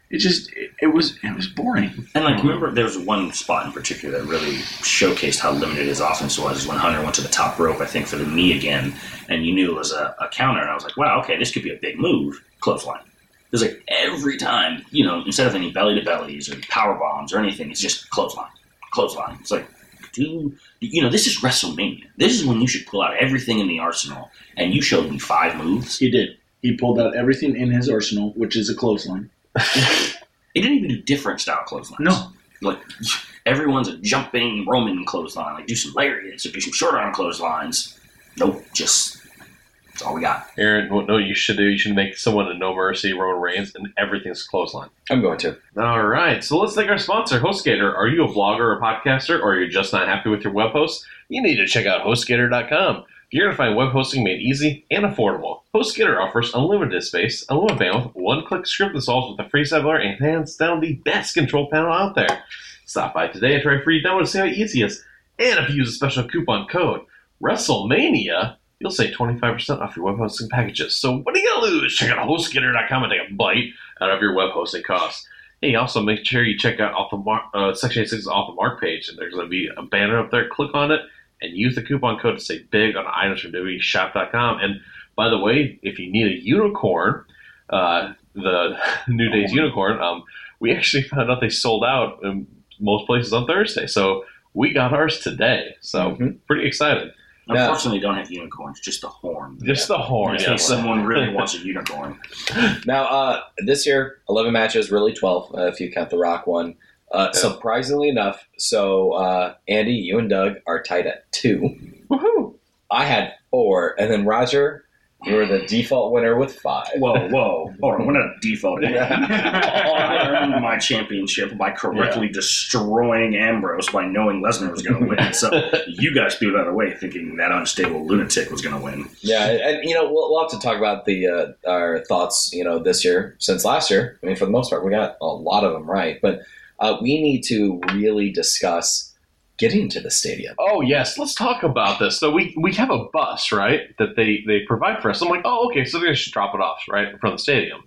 It was boring. And remember, there was one spot in particular that really showcased how limited his offense was when Hunter went to the top rope, I think, for the knee again, and you knew it was a counter, and I was like, wow, okay, this could be a big move. Clothesline. It was like every time, instead of any belly to bellies or power bombs or anything, it's just clothesline. It's like, dude, this is WrestleMania. This is when you should pull out everything in the arsenal, and you showed me 5 moves. He did. He pulled out everything in his arsenal, which is a clothesline. He didn't even do different style clotheslines. No. Like, everyone's a jumping Roman clothesline. Like, do some lariats or do some short arm clotheslines. Nope, just That's all we got. Aaron, what no, you should do? You should make someone a No Mercy, Roman Reigns, and everything's clothesline. I'm going to. All right, so let's thank our sponsor, HostGator. Are you a blogger or a podcaster, or you're just not happy with your web host? You need to check out HostGator.com. You're going to find web hosting made easy and affordable. HostGator offers unlimited space, unlimited bandwidth, one-click script installs with a free settler, and hands down the best control panel out there. Stop by today and try a free demo to see how easy it is. And if you use a special coupon code, WrestleMania, you'll save 25% off your web hosting packages. So what are you going to lose? Check out HostGator.com and take a bite out of your web hosting costs. Hey, also make sure you check out Section 86's Off the Mark page. And there's going to be a banner up there. Click on it and use the coupon code to save big on items from WWEshop.com. And by the way, if you need a unicorn, the New Day's unicorn, we actually found out they sold out in most places on Thursday. So we got ours today. So pretty excited. Unfortunately, don't have unicorns, just the horn. Just the horn, In yeah. case someone really wants a unicorn. Now, this year, 11 matches, really 12, if you count the Rock one. Surprisingly enough, so Andy, you and Doug are tied at 2. Woohoo! I had 4, and then Roger, you were the default winner with 5. Whoa. Hold on, we're not defaulting. I earned my championship by correctly destroying Ambrose by knowing Lesnar was going to win. So you guys threw that away thinking that unstable lunatic was going to win. Yeah, and we'll have to talk about the our thoughts, this year since last year. I mean, for the most part, we got a lot of them right, but we need to really discuss getting to the stadium. Oh, yes. Let's talk about this. So we have a bus, right, that they provide for us. I'm like, oh, okay, so they should drop it off, right, in front of the stadium.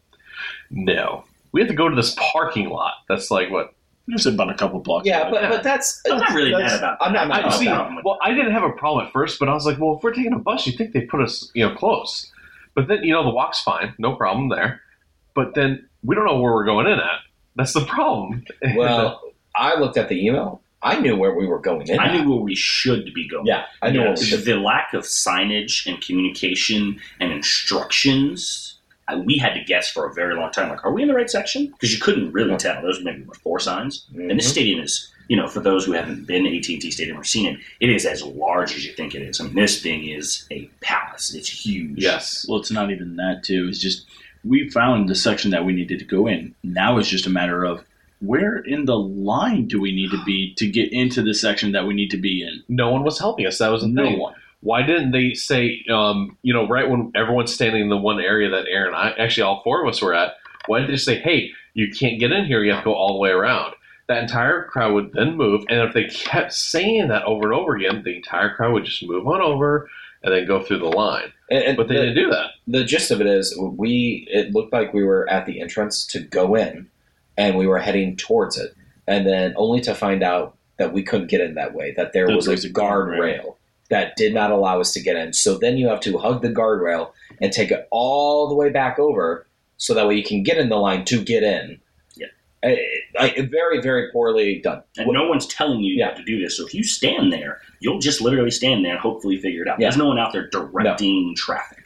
No. We have to go to this parking lot. That's like, what? It's about a couple blocks. Yeah, but that's... I'm not really that's- mad about that. I'm not mad about See, that. well, I didn't have a problem at first, but I was like, well, if we're taking a bus, you'd think they'd put us, close. But then, the walk's fine. No problem there. But then we don't know where we're going in at. That's the problem. Well, I looked at the email. I knew where we were going in. I knew where we should be going. Yeah, I knew where we should. The lack of signage and communication and instructions, we had to guess for a very long time. Like, are we in the right section? Because you couldn't really tell. Those were maybe 4 signs. And this stadium is, for those who haven't been to AT&T Stadium or seen it, it is as large as you think it is. I mean, this thing is a palace. It's huge. Yes. Well, it's not even that, too. It's just we found the section that we needed to go in. Now it's just a matter of where in the line do we need to be to get into the section that we need to be in? No one was helping us. That was the thing. one. Why didn't they say, right when everyone's standing in the one area that Aaron and I, actually all 4 of us were at, why didn't they say, hey, you can't get in here, you have to go all the way around? That entire crowd would then move, and if they kept saying that over and over again, the entire crowd would just move on over and then go through the line. But they didn't do that. The gist of it is, it looked like we were at the entrance to go in, and we were heading towards it, and then only to find out that we couldn't get in that way, that there was a guardrail that did not allow us to get in. So then you have to hug the guardrail and take it all the way back over so that way you can get in the line to get in. Yeah. Very, very poorly done. And no one's telling you have to do this. So if you stand there, you'll just literally stand there and hopefully figure it out. Yeah. There's no one out there directing traffic.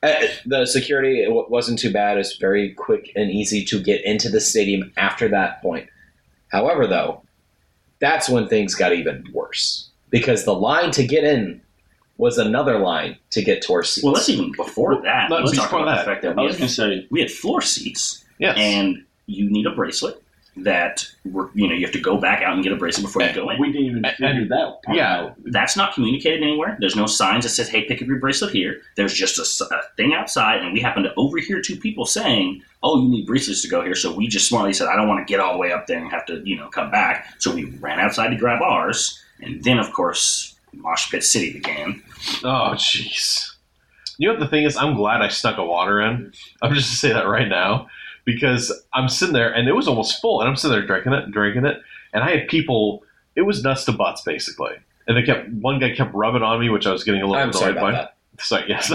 The security wasn't too bad. It's very quick and easy to get into the stadium after that point. However, though, that's when things got even worse. Because the line to get in was another line to get to our seats. Well, let's even before that. Let's Let's talk before about that. the fact that I was going to say, we had floor seats. Yes. And you need a bracelet that you have to go back out and get a bracelet before you go in. we didn't even figure that part out. That's not communicated anywhere. There's no signs that says, hey, pick up your bracelet here. There's just a thing outside, and we happen to overhear 2 people saying, oh, you need bracelets to go here. So we just smartly said, I don't want to get all the way up there and have to, come back. So we ran outside to grab ours, and then, of course, Mosh Pit City began. Oh, jeez. You know what the thing is? I'm glad I snuck a water in. I'm just to say that right now. Because I'm sitting there, and it was almost full, and I'm sitting there drinking it, and I had people, it was nuts to butts, basically. And one guy kept rubbing on me, which I was getting a little I'm sorry annoyed about by. that. Sorry, yes.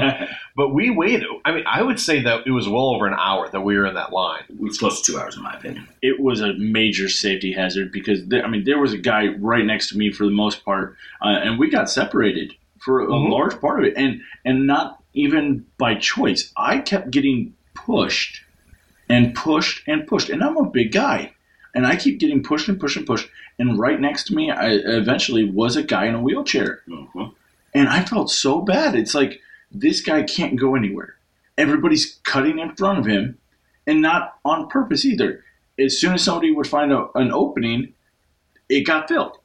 But we waited. I mean, I would say that it was well over an hour that we were in that line. It was close to 2 hours, in my opinion. It was a major safety hazard because, there was a guy right next to me for the most part, and we got separated for a large part of it, and not even by choice. I kept getting pushed and pushed and pushed, and I'm a big guy, and I keep getting pushed and pushed and pushed, and right next to me, I eventually was a guy in a wheelchair, and I felt so bad. It's like this guy can't go anywhere. Everybody's cutting in front of him, and not on purpose either. As soon as somebody would find an opening, it got filled.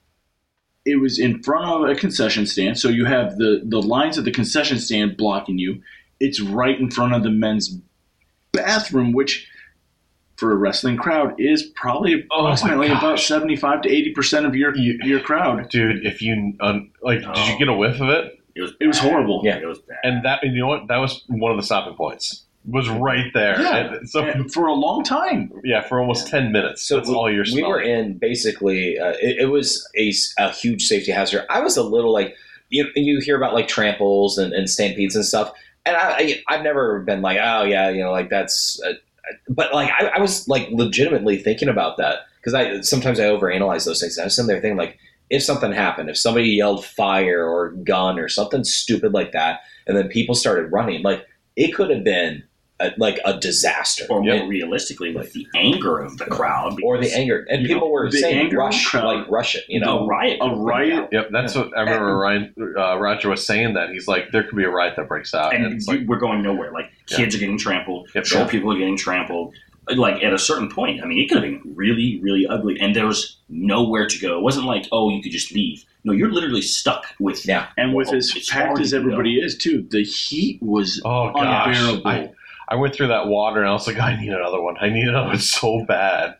It was in front of a concession stand, so you have the lines of the concession stand blocking you. It's right in front of the men's bathroom, which for a wrestling crowd is probably approximately about 75 to 80% of your crowd. Dude, if you did you get a whiff of it? It was horrible. Yeah, it was bad. And you know what? That was one of the stopping points. Was right there. Yeah. And For a long time. yeah, for almost 10 minutes. So That's all you're we were smelling. in basically. It was a huge safety hazard. I was a little like you hear about like tramples and stampedes and stuff, and I've never been like, oh yeah, like that's. But like I was like legitimately thinking about that because sometimes I overanalyze those things. I was sitting there thinking like, if something happened, if somebody yelled fire or gun or something stupid like that, and then people started running, like it could have been a disaster. Or more realistically, with the anger of the crowd. Or the anger. And people were the saying anger of the rush, crowd, like rush it, A riot. A riot. Yep, that's what I remember. Roger was saying that he's like, there could be a riot that breaks out, and And it's like, we're going nowhere. Like, kids are getting trampled. Yep. Short Yeah. people are getting trampled. Like, at a certain point, I mean, it could have been really, really ugly. And there was nowhere to go. It wasn't like, oh, you could just leave. No, you're literally stuck with... Yeah. And with as it's packed hard as to go. everybody is, too, the heat was oh gosh, unbearable. I went through that water, and I was like, I need another one. I need another one so bad.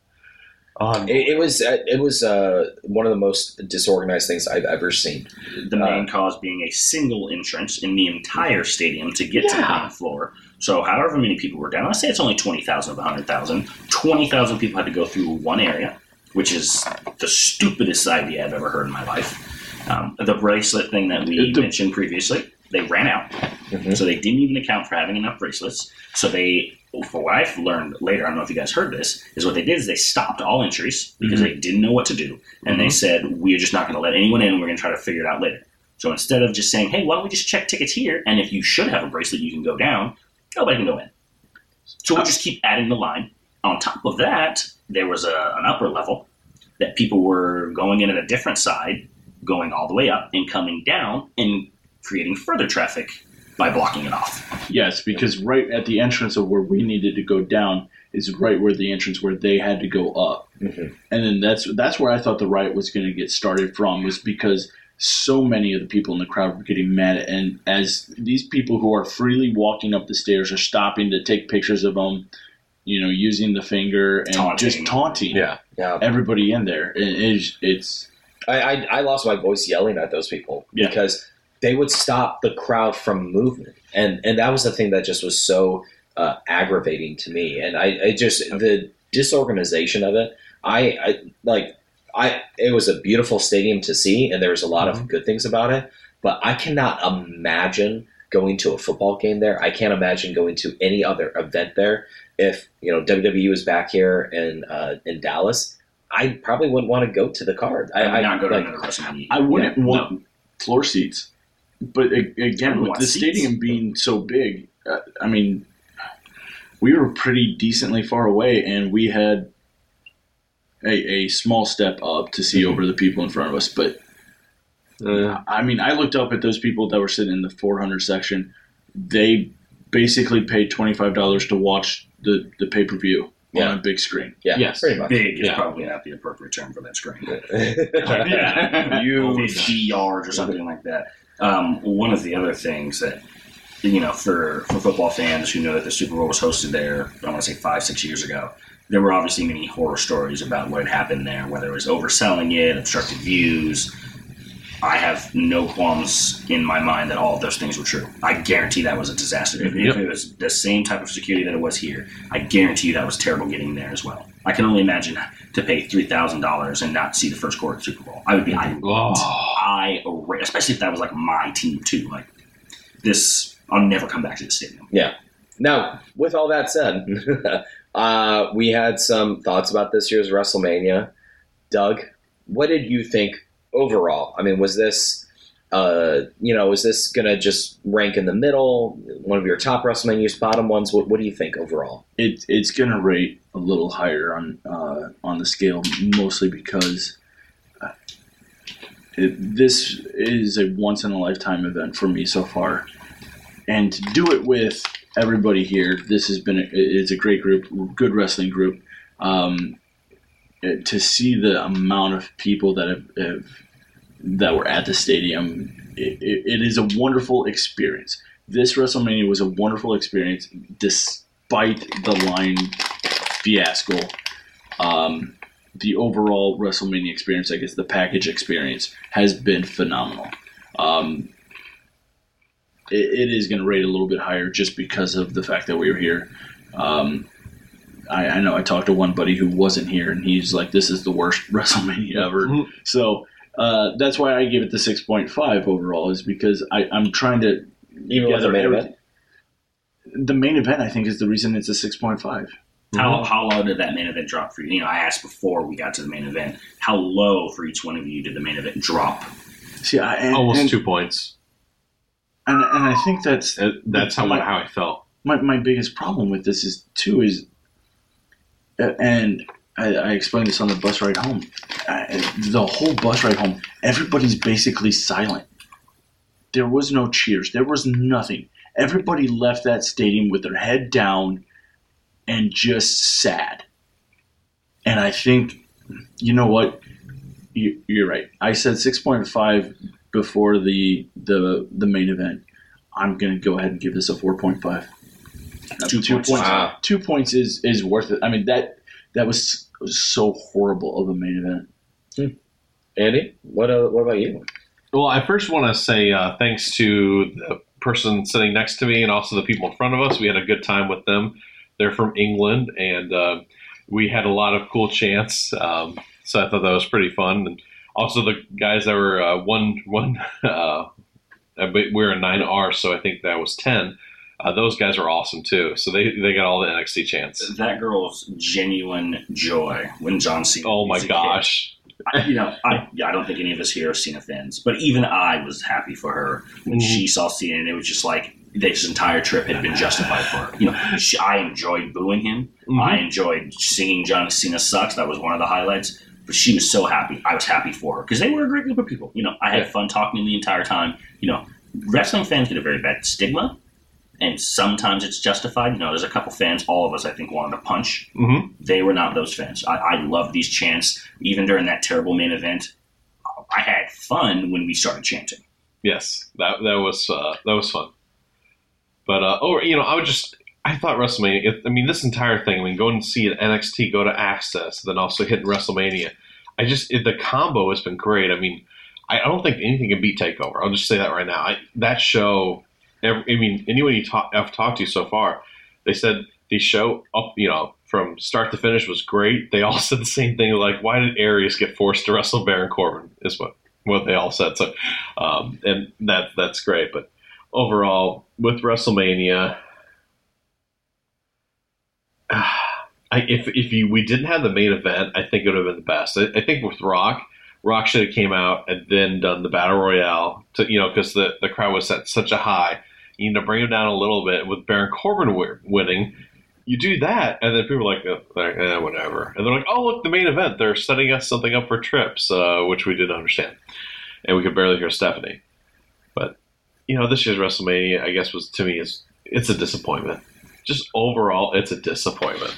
It was one of the most disorganized things I've ever seen. The main cause being a single entrance in the entire stadium to get to the main floor. So however many people were down, let's say it's only 20,000 of 100,000, 20,000 people had to go through one area, which is the stupidest idea I've ever heard in my life. The bracelet thing that we mentioned previously, they ran out. Mm-hmm. So they didn't even account for having enough bracelets. So they, for what I've learned later, I don't know if you guys heard this, is what they did is they stopped all entries because they didn't know what to do. And they said, we're just not going to let anyone in. We're going to try to figure it out later. So instead of just saying, hey, why don't we just check tickets here? And if you should have a bracelet, you can go down. Nobody can go in. So we'll just keep adding the line. On top of that, there was an upper level that people were going in at a different side, going all the way up and coming down and creating further traffic by blocking it off. Yes, because right at the entrance of where we needed to go down is right where the entrance where they had to go up. Mm-hmm. And then that's where I thought the riot was going to get started from, was because so many of the people in the crowd were getting mad. And as these people who are freely walking up the stairs are stopping to take pictures of them, using the finger and just taunting Yeah. everybody in there. It's I lost my voice yelling at those people because they would stop the crowd from movement. And that was the thing that just was so aggravating to me. And I just, the disorganization of it, it was a beautiful stadium to see, and there was a lot of good things about it, but I cannot imagine going to a football game there. I can't imagine going to any other event there. If, WWE was back here in Dallas, I probably wouldn't want to go to the card. I'd not go to another WrestleMania. I wouldn't want floor seats. But again, with want the seats. stadium being so big, we were pretty decently far away, and we had a small step up to see over the people in front of us. But, I looked up at those people that were sitting in the 400 section. They basically paid $25 to watch the pay-per-view on a big screen. Yeah, Yes. pretty much. Big is probably not the appropriate term for that screen. You 50 yards or something like that. One of the other things that, for football fans who know that the Super Bowl was hosted there, I want to say 5-6 years ago, there were obviously many horror stories about what had happened there, whether it was overselling it, obstructed views. I have no qualms in my mind that all of those things were true. I guarantee that was a disaster. If it was the same type of security that it was here, I guarantee you that was terrible getting there as well. I can only imagine to pay $3,000 and not see the first quarter of the Super Bowl. I would be irate, especially if that was like my team too. Like this, I'll never come back to the stadium. Yeah. Now, with all that said, we had some thoughts about this year's WrestleMania. Doug, what did you think overall? Was this, was this going to just rank in the middle? One of your top WrestleManias, bottom ones? What do you think overall? It's going to rate a little higher on the scale, mostly because this is a once-in-a-lifetime event for me so far. And to do it with everybody here, this has been it's a great group, good wrestling group. To see the amount of people that that were at the stadium, it is a wonderful experience. This WrestleMania was a wonderful experience, despite the line fiasco. The overall WrestleMania experience, I guess the package experience, has been phenomenal. It is going to rate a little bit higher just because of the fact that we were here. I know I talked to one buddy who wasn't here, and he's like, this is the worst WrestleMania ever. Mm-hmm. So that's why I give it the 6.5 overall, is because I'm trying to... Even with the main event? The main event, I think, is the reason it's a 6.5. How low did that main event drop for you? You know, I asked before we got to the main event, how low for each one of you did the main event drop? See, almost 2 points. And I think that's how I felt. My biggest problem with this is, and I explained this on the bus ride home. The whole bus ride home, everybody's basically silent. There was no cheers. There was nothing. Everybody left that stadium with their head down and just sad. And I think, you know what? You're right. I said 6.5 before the main event. I'm going to go ahead and give this a 4.5. 2 points. Wow. 2 points is worth it. I mean, that was so horrible of a main event. Andy, what about you? Well, I first want to say thanks to the person sitting next to me and also the people in front of us. We had a good time with them. They're from England, and we had a lot of cool chants. So I thought that was pretty fun. And also the guys that were we were in 9R, so I think that was 10. Those guys are awesome too. So they got all the NXT chants. That girl's genuine joy when John Cena. Oh my gosh! I don't think any of us here are Cena fans, but even I was happy for her when she saw Cena, and it was just like this entire trip had been justified for her. You know, I enjoyed booing him. Mm-hmm. I enjoyed singing John Cena sucks. That was one of the highlights. But she was so happy. I was happy for her because they were a great group of people. You know, I had fun talking to them the entire time. You know, wrestling fans get a very bad stigma, and sometimes it's justified. You know, there's a couple fans, all of us, I think, wanted to punch. Mm-hmm. They were not those fans. I love these chants. Even during that terrible main event, I had fun when we started chanting. Yes, that was fun. But I thought WrestleMania. This entire thing. Going to see an NXT, go to Access, then also hitting WrestleMania. The combo has been great. I don't think anything can beat TakeOver. I'll just say that right now. That show. Anyone I've talked to so far, they said the show up, from start to finish was great. They all said the same thing. Like, why did Arius get forced to wrestle Baron Corbin? Is what they all said. So, and that's great. But overall, with WrestleMania, if we didn't have the main event, I think it would have been the best. I think with Rock should have came out and then done the Battle Royale because the crowd was at such a high. You need to bring him down a little bit. With Baron Corbin winning, you do that, and then people are like, whatever. And they're like, oh, look, the main event. They're setting us something up for trips, which we didn't understand. And we could barely hear Stephanie. But, this year's WrestleMania, I guess, it's a disappointment. Just overall, it's a disappointment.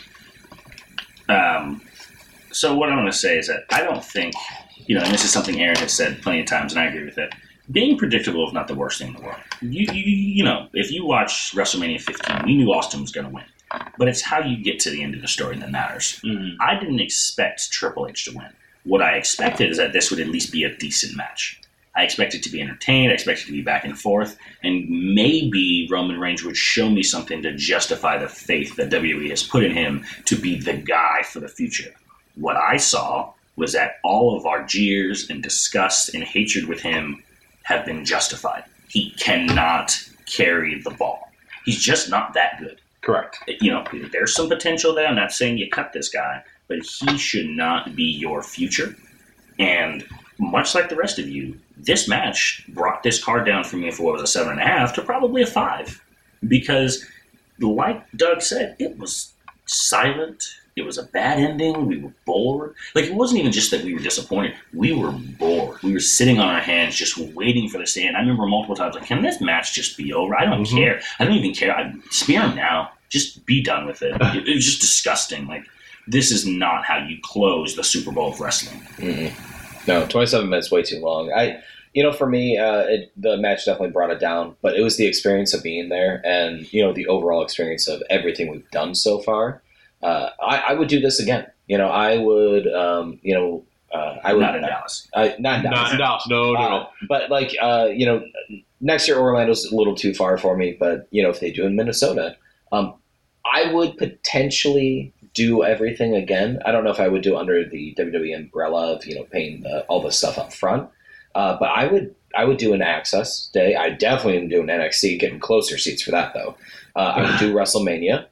So what I want to say is that I don't think, and this is something Aaron has said plenty of times, and I agree with it. Being predictable is not the worst thing in the world. If you watch WrestleMania 15, we knew Austin was going to win. But it's how you get to the end of the story that matters. Mm-hmm. I didn't expect Triple H to win. What I expected is that this would at least be a decent match. I expected to be entertained. I expected to be back and forth. And maybe Roman Reigns would show me something to justify the faith that WWE has put in him to be the guy for the future. What I saw was that all of our jeers and disgust and hatred with him have been justified. He cannot carry the ball. He's just not that good. Correct. There's some potential there. I'm not saying you cut this guy, but he should not be your future. And much like the rest of you, this match brought this card down for me from what was a 7.5 to probably a 5. Because, like Doug said, it was silent. It was a bad ending. We were bored. Like, it wasn't even just that we were disappointed. We were bored. We were sitting on our hands just waiting for this to end. I remember multiple times, like, can this match just be over? I don't care. I don't even care. Spear him now. Just be done with it. It was just disgusting. Like, this is not how you close the Super Bowl of wrestling. No, 27 minutes way too long. For me, the match definitely brought it down, but it was the experience of being there and, the overall experience of everything we've done so far. I would do this again. I would, I would. Not in Dallas. Not in Dallas. Not in Dallas. No. But, next year Orlando's a little too far for me, but, if they do in Minnesota, I would potentially do everything again. I don't know if I would do it under the WWE umbrella of, paying all the stuff up front. But I would do an Access Day. I definitely would do an NXT, getting closer seats for that, though. I would do WrestleMania.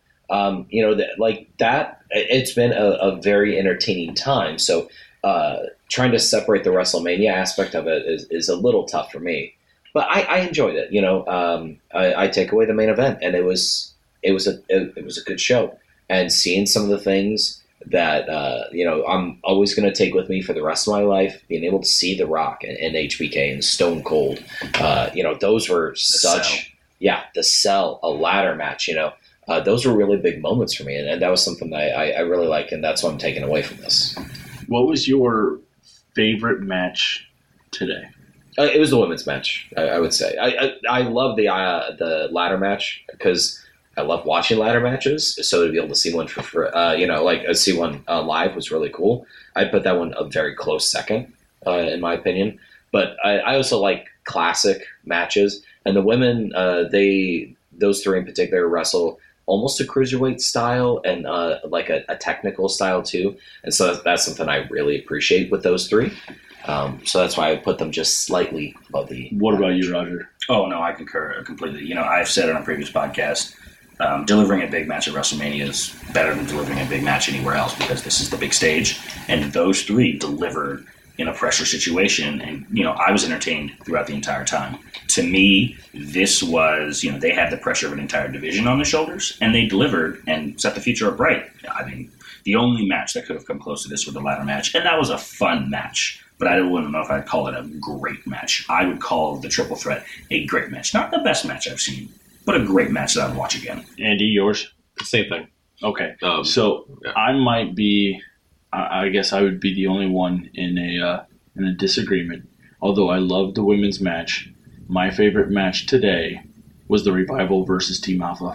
It's been a very entertaining time. So trying to separate the WrestleMania aspect of it is a little tough for me. But I enjoyed it. I take away the main event, and it was a good show. And seeing some of the things that I'm always going to take with me for the rest of my life, being able to see The Rock and HBK and Stone Cold, those were the Cell, a ladder match, those were really big moments for me, and that was something that I really like, and that's what I'm taking away from this. What was your favorite match today? It was the women's match, I would say. I love the ladder match because I love watching ladder matches, so to be able to see one see one live was really cool. I'd put that one a very close second, in my opinion. But I also like classic matches, and the women, those three in particular, wrestle almost a cruiserweight style and a technical style too. And so that's something I really appreciate with those three. So that's why I put them just slightly above the. What about you, Roger? Oh, no, I concur completely. I've said on a previous podcast, delivering a big match at WrestleMania is better than delivering a big match anywhere else because this is the big stage. And those three delivered in a pressure situation. And, I was entertained throughout the entire time. To me, this was, they had the pressure of an entire division on their shoulders, and they delivered and set the future up bright. I mean, the only match that could have come close to this was the ladder match, and that was a fun match. But I wouldn't know if I'd call it a great match. I would call the triple threat a great match. Not the best match I've seen, but a great match that I'd watch again. Andy, yours? Same thing. Okay. I might be, I guess I would be the only one in a disagreement. Although I loved the women's match, my favorite match today was the Revival versus Team Alpha.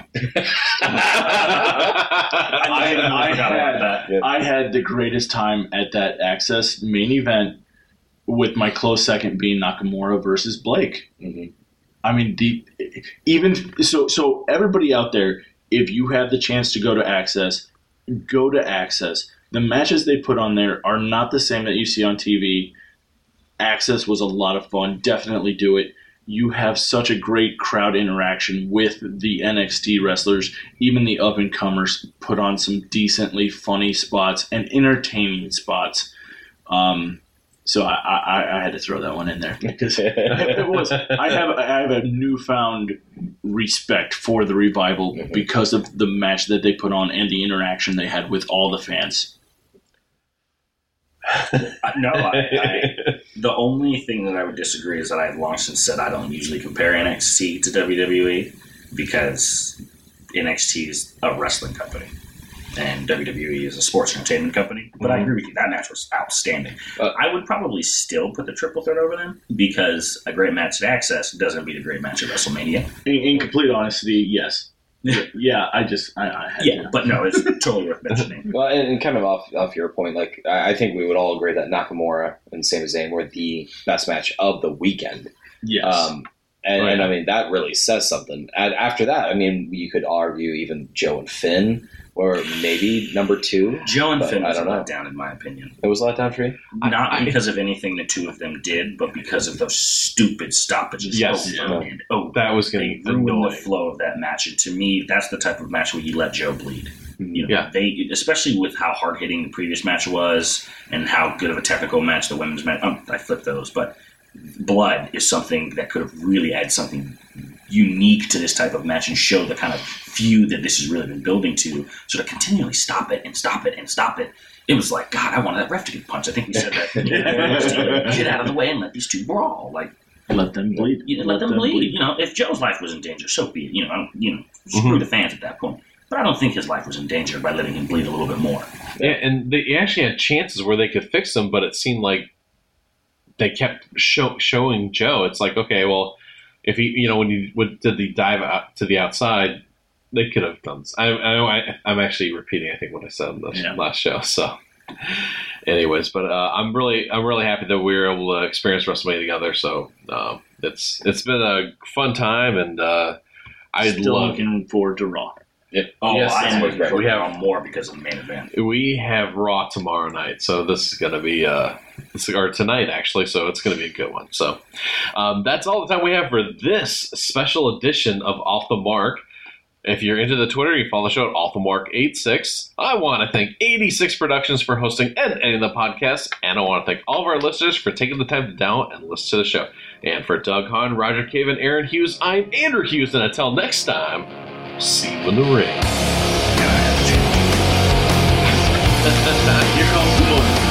I had the greatest time at that Access main event, with my close second being Nakamura versus Blake. Mm-hmm. I mean, so everybody out there, if you have the chance to go to Access, go to Access. The matches they put on there are not the same that you see on TV. Access was a lot of fun. Definitely do it. You have such a great crowd interaction with the NXT wrestlers. Even the up-and-comers put on some decently funny spots and entertaining spots. So I had to throw that one in there because it was. I have a newfound respect for the Revival because of the match that they put on and the interaction they had with all the fans. The only thing that I would disagree is that I've long since said I don't usually compare NXT to WWE because NXT is a wrestling company and WWE is a sports entertainment company. But I agree with you. That match was outstanding. I would probably still put the triple threat over them because a great match at Access doesn't beat a great match at WrestleMania. In complete honesty, yes. Yeah, I had to. But no, it's totally worth mentioning. Well, and kind of off your point, like I think we would all agree that Nakamura and Sami Zayn were the best match of the weekend. Yes. And I mean, that really says something. And after that, I mean, you could argue even Joe and Finn, or maybe number two. Joe and Finn was a letdown, in my opinion. It was a letdown for you? Not because of anything the two of them did, but because of those stupid stoppages. Yes. That was going to ruin the flow of that match. And to me, that's the type of match where you let Joe bleed. They, especially with how hard-hitting the previous match was and how good of a technical match the women's match. I flipped those, but blood is something that could have really added something unique to this type of match and show the kind of feud that this has really been building to. So to continually stop it and stop it and stop it, it was like, God, I wanted that ref to get punched. I think we said that. Get out of the way and let these two brawl. Like, Let them bleed. let them bleed. You know, if Joe's life was in danger, so be it. You know, screw the fans at that point. But I don't think his life was in danger by letting him bleed a little bit more. Yeah, and they actually had chances where they could fix him, but it seemed like they kept showing Joe. It's like, okay, well, if he, you know, when he did the dive out to the outside, they could have done this. I'm actually repeating, I think, what I said in the last show. So, anyways, but I'm really happy that we were able to experience WrestleMania together. So it's been a fun time, and looking forward to Raw. Oh, Yes, I am looking we forward have- to more because of the main event. We have Raw tomorrow night, so this is going to be or tonight actually, so it's going to be a good one. So that's all the time we have for this special edition of Off the Mark. If you're into the Twitter, you follow the show at Off the Mark 86. I want to thank 86 Productions for hosting and editing the podcast, and I want to thank all of our listeners for taking the time to download and listen to the show. And for Doug Hahn, Roger Cave, and Aaron Hughes, I'm Andrew Hughes, and until next time, see you in the ring. Here comes the one.